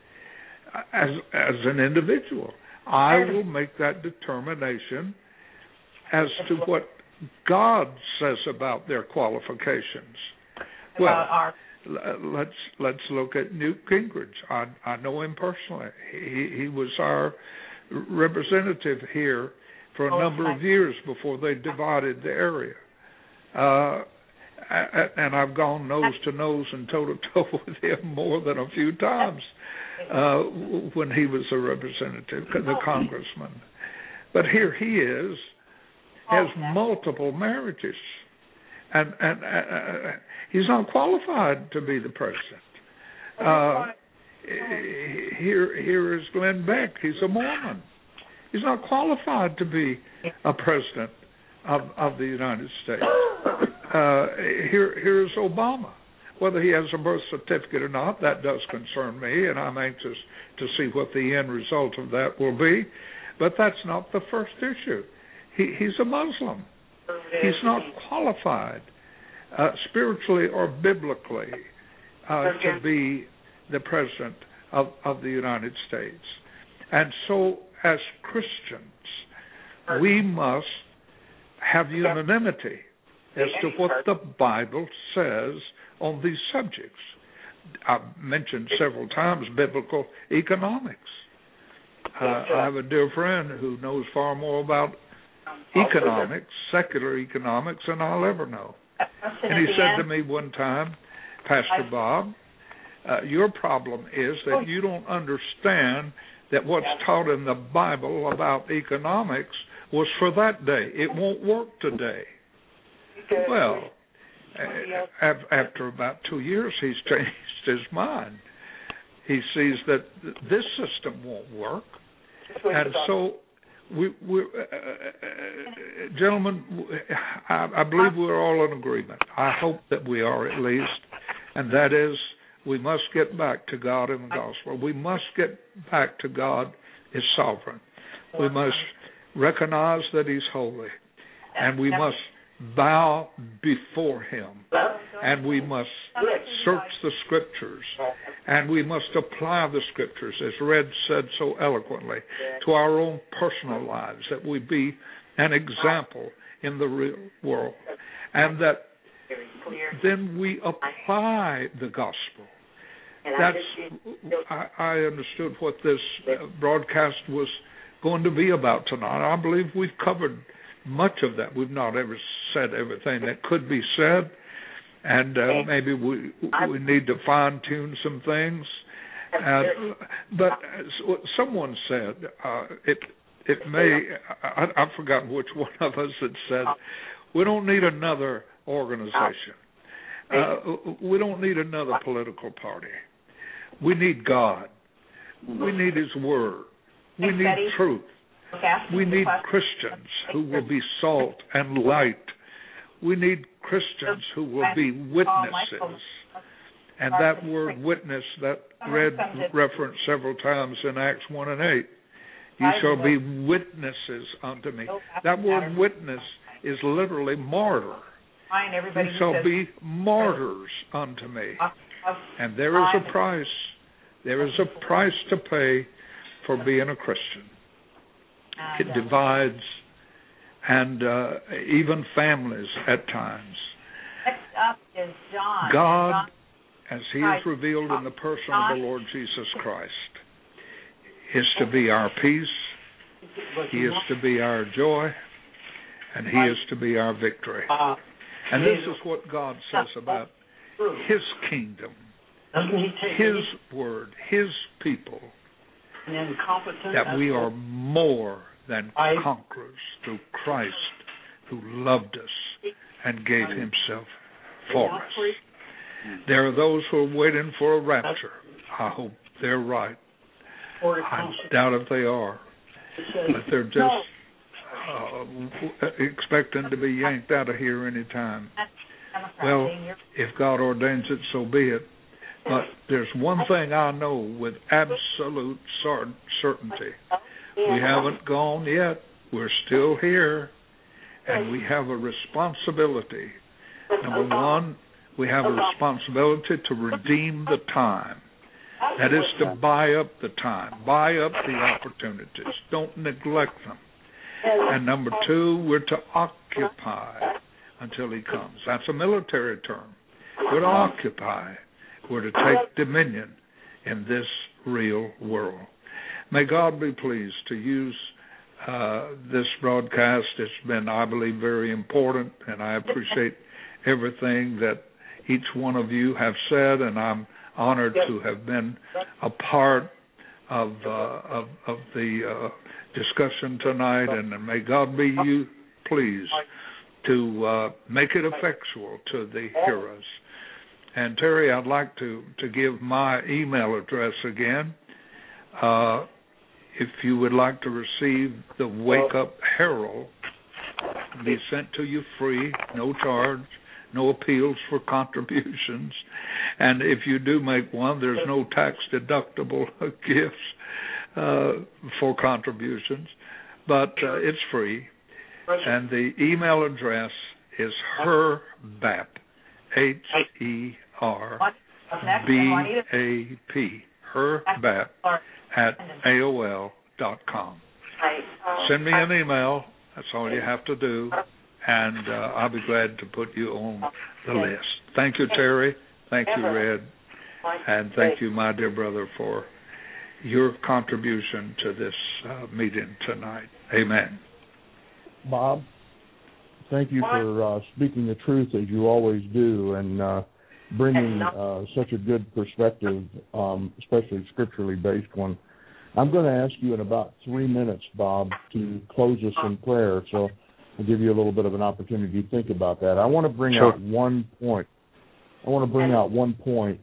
As, as an individual, I will make that determination as to what God says about their qualifications. Well, let's let's look at Newt Gingrich. I, I know him personally. He, he was our representative here for a number of years before they divided the area. Uh, and I've gone nose to nose and toe to toe with him more than a few times uh, when he was a representative, the congressman. But here he is. Has multiple marriages, and and uh, he's not qualified to be the president. Uh, here, here is Glenn Beck. He's a Mormon. He's not qualified to be a president of, of the United States. Uh, here, here's Obama. Whether he has a birth certificate or not, that does concern me, and I'm anxious to see what the end result of that will be. But that's not the first issue. He, he's a Muslim. He's not qualified uh, spiritually or biblically uh, to be the president of, of the United States. And so, as Christians, we must have unanimity as to what the Bible says on these subjects. I've mentioned several times biblical economics. Uh, I have a dear friend who knows far more about economics, secular economics, than I'll ever know. And he said to me one time, Pastor Bob, uh, your problem is that you don't understand that what's taught in the Bible about economics was for that day. It won't work today. Well, after about two years, he's changed his mind. He sees that this system won't work. And so, we, we, uh, uh, gentlemen, I, I believe we're all in agreement. I hope that we are at least, and that is we must get back to God in the gospel. We must get back to God is sovereign. We must recognize that He's holy, and we must bow before Him, and we must search the Scriptures, and we must apply the Scriptures, as Red said so eloquently, to our own personal lives, that we be an example in the real world, and that then we apply the gospel. That's I, I understood what this broadcast was going to be about tonight. I believe we've covered much of that. We've not ever said everything that could be said, and uh, maybe we we need to fine tune some things. Uh, but as someone said, uh, it it may I, I've forgotten which one of us had said, we don't need another organization. Uh, we don't need another political party. We need God. We need His Word. We need truth. We need Christians who will be salt and light. We need Christians who will be witnesses. And that word witness, that read referenced several times in Acts one and eight. You shall be witnesses unto me. That word witness is literally martyr. You shall be martyrs unto me. And there is a price. There is a price to pay for being a Christian. It divides, and uh, even families at times. Next up is John. God, as He is revealed in the person of the Lord Jesus Christ, is to be our peace, He is to be our joy, and He is to be our victory. And this is what God says about His kingdom, His word, His people, that we are more than conquerors through Christ, who loved us and gave Himself for us. There are those who are waiting for a rapture. I hope they're right. I doubt if they are. But they're just uh, expecting to be yanked out of here any time. Well, if God ordains it, so be it. But there's one thing I know with absolute certainty. We haven't gone yet. We're still here. And we have a responsibility. Number one, we have a responsibility to redeem the time. That is to buy up the time, buy up the opportunities. Don't neglect them. And number two, we're to occupy until He comes. That's a military term. We're to occupy. We're to take dominion in this real world. May God be pleased to use uh, this broadcast. It's been, I believe, very important, and I appreciate everything that each one of you have said, and I'm honored to have been a part of uh, of, of the uh, discussion tonight, and may God be you pleased to uh, make it effectual to the hearers. And Terry, I'd like to, to give my email address again. Uh, if you would like to receive the Wake Up Herald, be sent to you free, no charge, no appeals for contributions. And if you do make one, there's no tax-deductible gifts uh, for contributions, but uh, it's free. And the email address is herbap, H E R B A P, herbap at A O L dot com. Send me an email. That's all you have to do, and uh, I'll be glad to put you on the list. Thank you, Terry. Thank you, Red. And thank you, my dear brother, for your contribution to this uh, meeting tonight. Amen. Bob, thank you for uh, speaking the truth as you always do, and uh, bringing uh, such a good perspective, um, especially scripturally based one. I'm going to ask you in about three minutes, Bob, to close us in prayer, so I'll give you a little bit of an opportunity to think about that. I want to bring sure. out one point. I want to bring out one point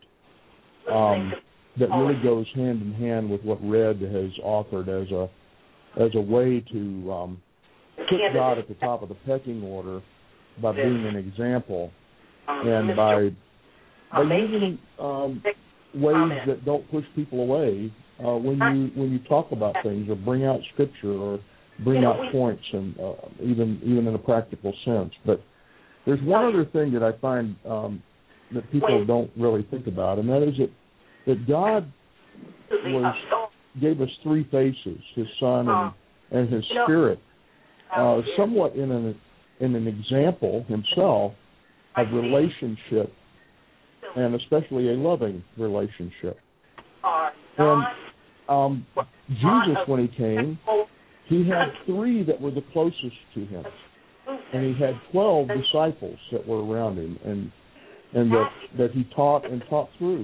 um, that really goes hand in hand with what Red has offered as a as a way to um, put God at the top of the pecking order by being an example and by by using um, ways that don't push people away. Uh, when you when you talk about things or bring out scripture or bring out points and uh, even even in a practical sense. But there's one other thing that I find um, that people don't really think about, and that is that that God was gave us three faces: His Son and, and His Spirit, uh, somewhat in an in an example Himself of relationship, and especially a loving relationship. And Um, Jesus, when he came, he had three that were the closest to him, and he had twelve disciples that were around him, and and that, that he taught and taught through.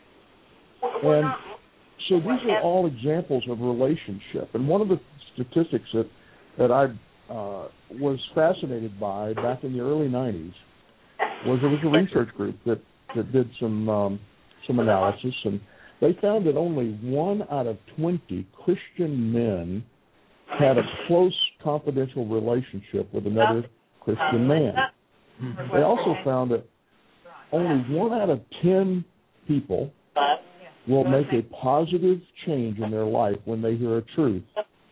And so these are all examples of relationship. And one of the statistics that that I uh, was fascinated by back in the early nineties was there was a research group that, that did some um, some analysis, and they found that only one out of twenty Christian men had a close, confidential relationship with another Christian man. They also found that only one out of ten people will make a positive change in their life when they hear a truth.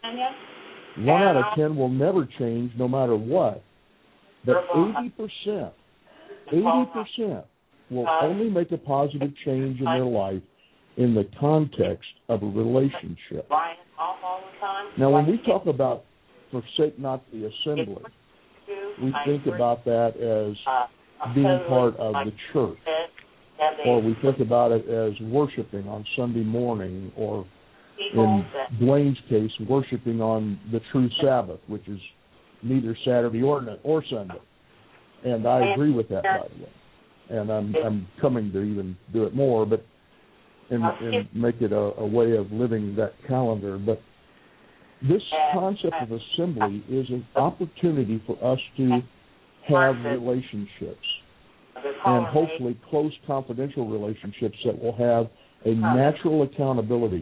One out of ten will never change no matter what. But eighty percent, eighty percent will only make a positive change in their life in the context of a relationship. Now, when we talk about forsake not the assembly, we think about that as being part of the church, or we think about it as worshiping on Sunday morning, or in Dwayne's case, worshiping on the true Sabbath, which is neither Saturday or, or Sunday. And I agree with that, by the way. And I'm, I'm coming to even do it more, but And, and make it a, a way of living that calendar. But this concept of assembly is an opportunity for us to have relationships, and hopefully close, confidential relationships that will have a natural accountability,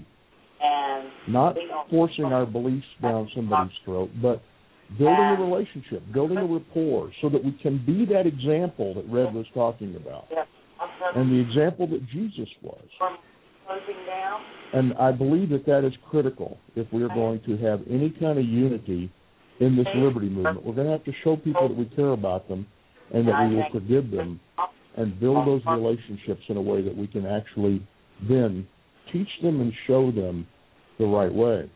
not forcing our beliefs down somebody's throat, but building a relationship, building a rapport, so that we can be that example that Red was talking about, and the example that Jesus was. And I believe that that is critical if we're going to have any kind of unity in this liberty movement. We're going to have to show people that we care about them and that we will forgive them and build those relationships in a way that we can actually then teach them and show them the right way.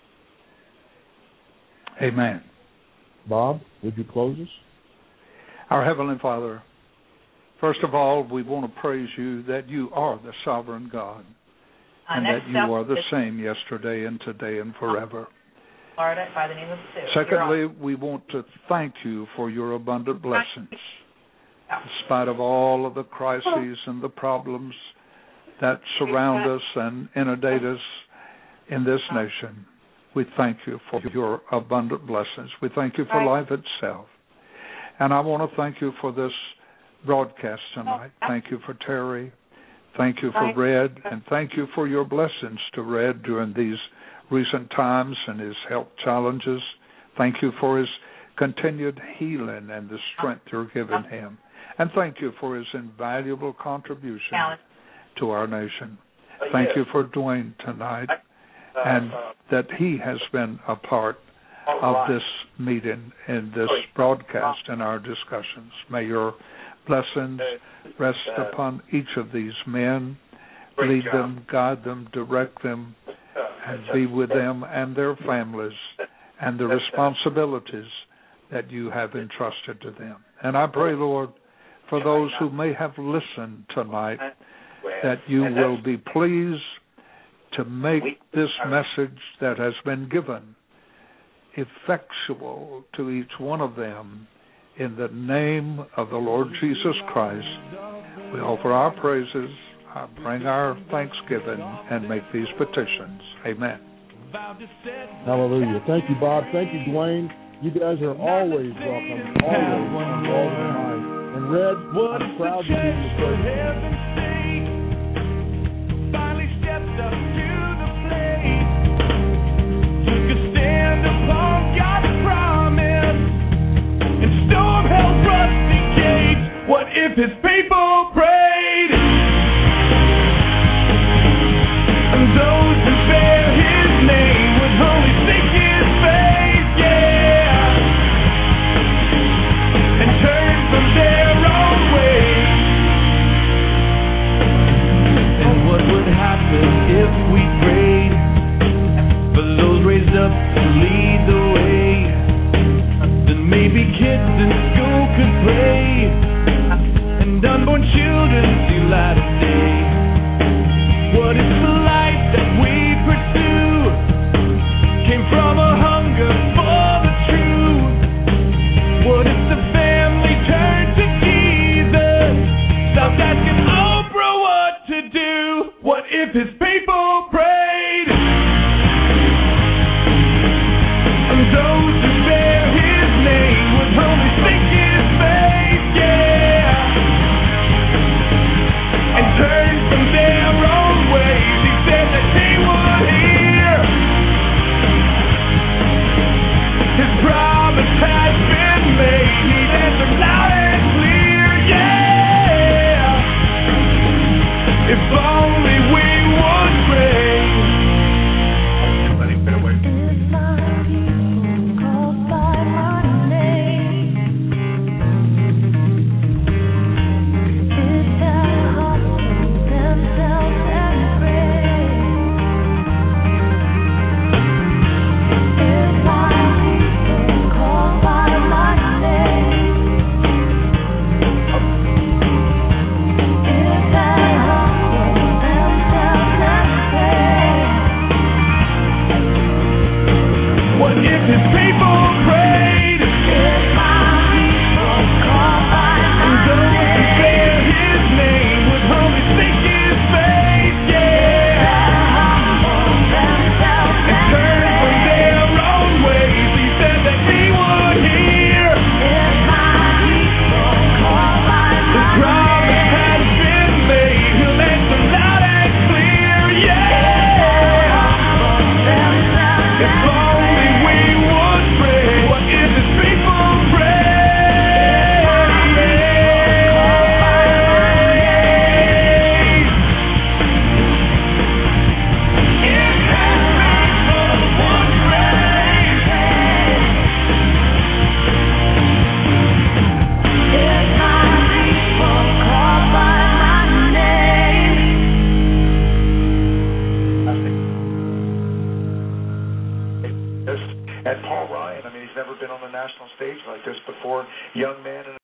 Amen. Bob, would you close us? Our Heavenly Father, first of all, we want to praise you that you are the sovereign God, and that you are the same yesterday and today and forever. Florida, by the name of Sue. Secondly, we want to thank you for your abundant blessings. In spite of all of the crises and the problems that surround us and inundate us in this nation, we thank you for your abundant blessings. We thank you for life itself. And I want to thank you for this broadcast tonight. Thank you for Terry. Thank you for Red. And thank you for your blessings to Red during these recent times and his health challenges. Thank you for his continued healing and the strength you're giving him. And thank you for his invaluable contribution to our nation. Thank you for Dwayne tonight, and that he has been a part of this meeting, in this broadcast, and our discussions. May your blessings rest upon each of these men. Lead them, guide them, direct them, and be with them and their families and the responsibilities that you have entrusted to them. And I pray, Lord, for those who may have listened tonight, that you will be pleased to make this message that has been given effectual to each one of them. In the name of the Lord Jesus Christ, we offer our praises, bring our thanksgiving, and make these petitions. Amen. Hallelujah. Thank you, Bob. Thank you, Dwayne. You guys are always welcome. Always on Walls and Minds. And Red, I'm proud to be your president. Finally stepped up to the plate. Took a stand upon God's promise and storm hell's rusty gates. What if his people prayed? And those who bear his name would only seek his face, yeah, and turn from their own ways. And what would happen if we prayed for those raised up to lead the way? Then maybe kids in school could pray, and unborn children see light of day. What if the life that we pursue came from a hunger for the truth? What if the family turned to Jesus, stopped asking Oprah what to do? What if his people prayed? And those who bear his name would only seek his face, yeah, and turn from their own ways. He said that he would hear. His promise has been made. He'd answer loud and clear, yeah, if only we would pray. Let him get away. And Paul Ryan, I mean, he's never been on the national stage like this before. Young man.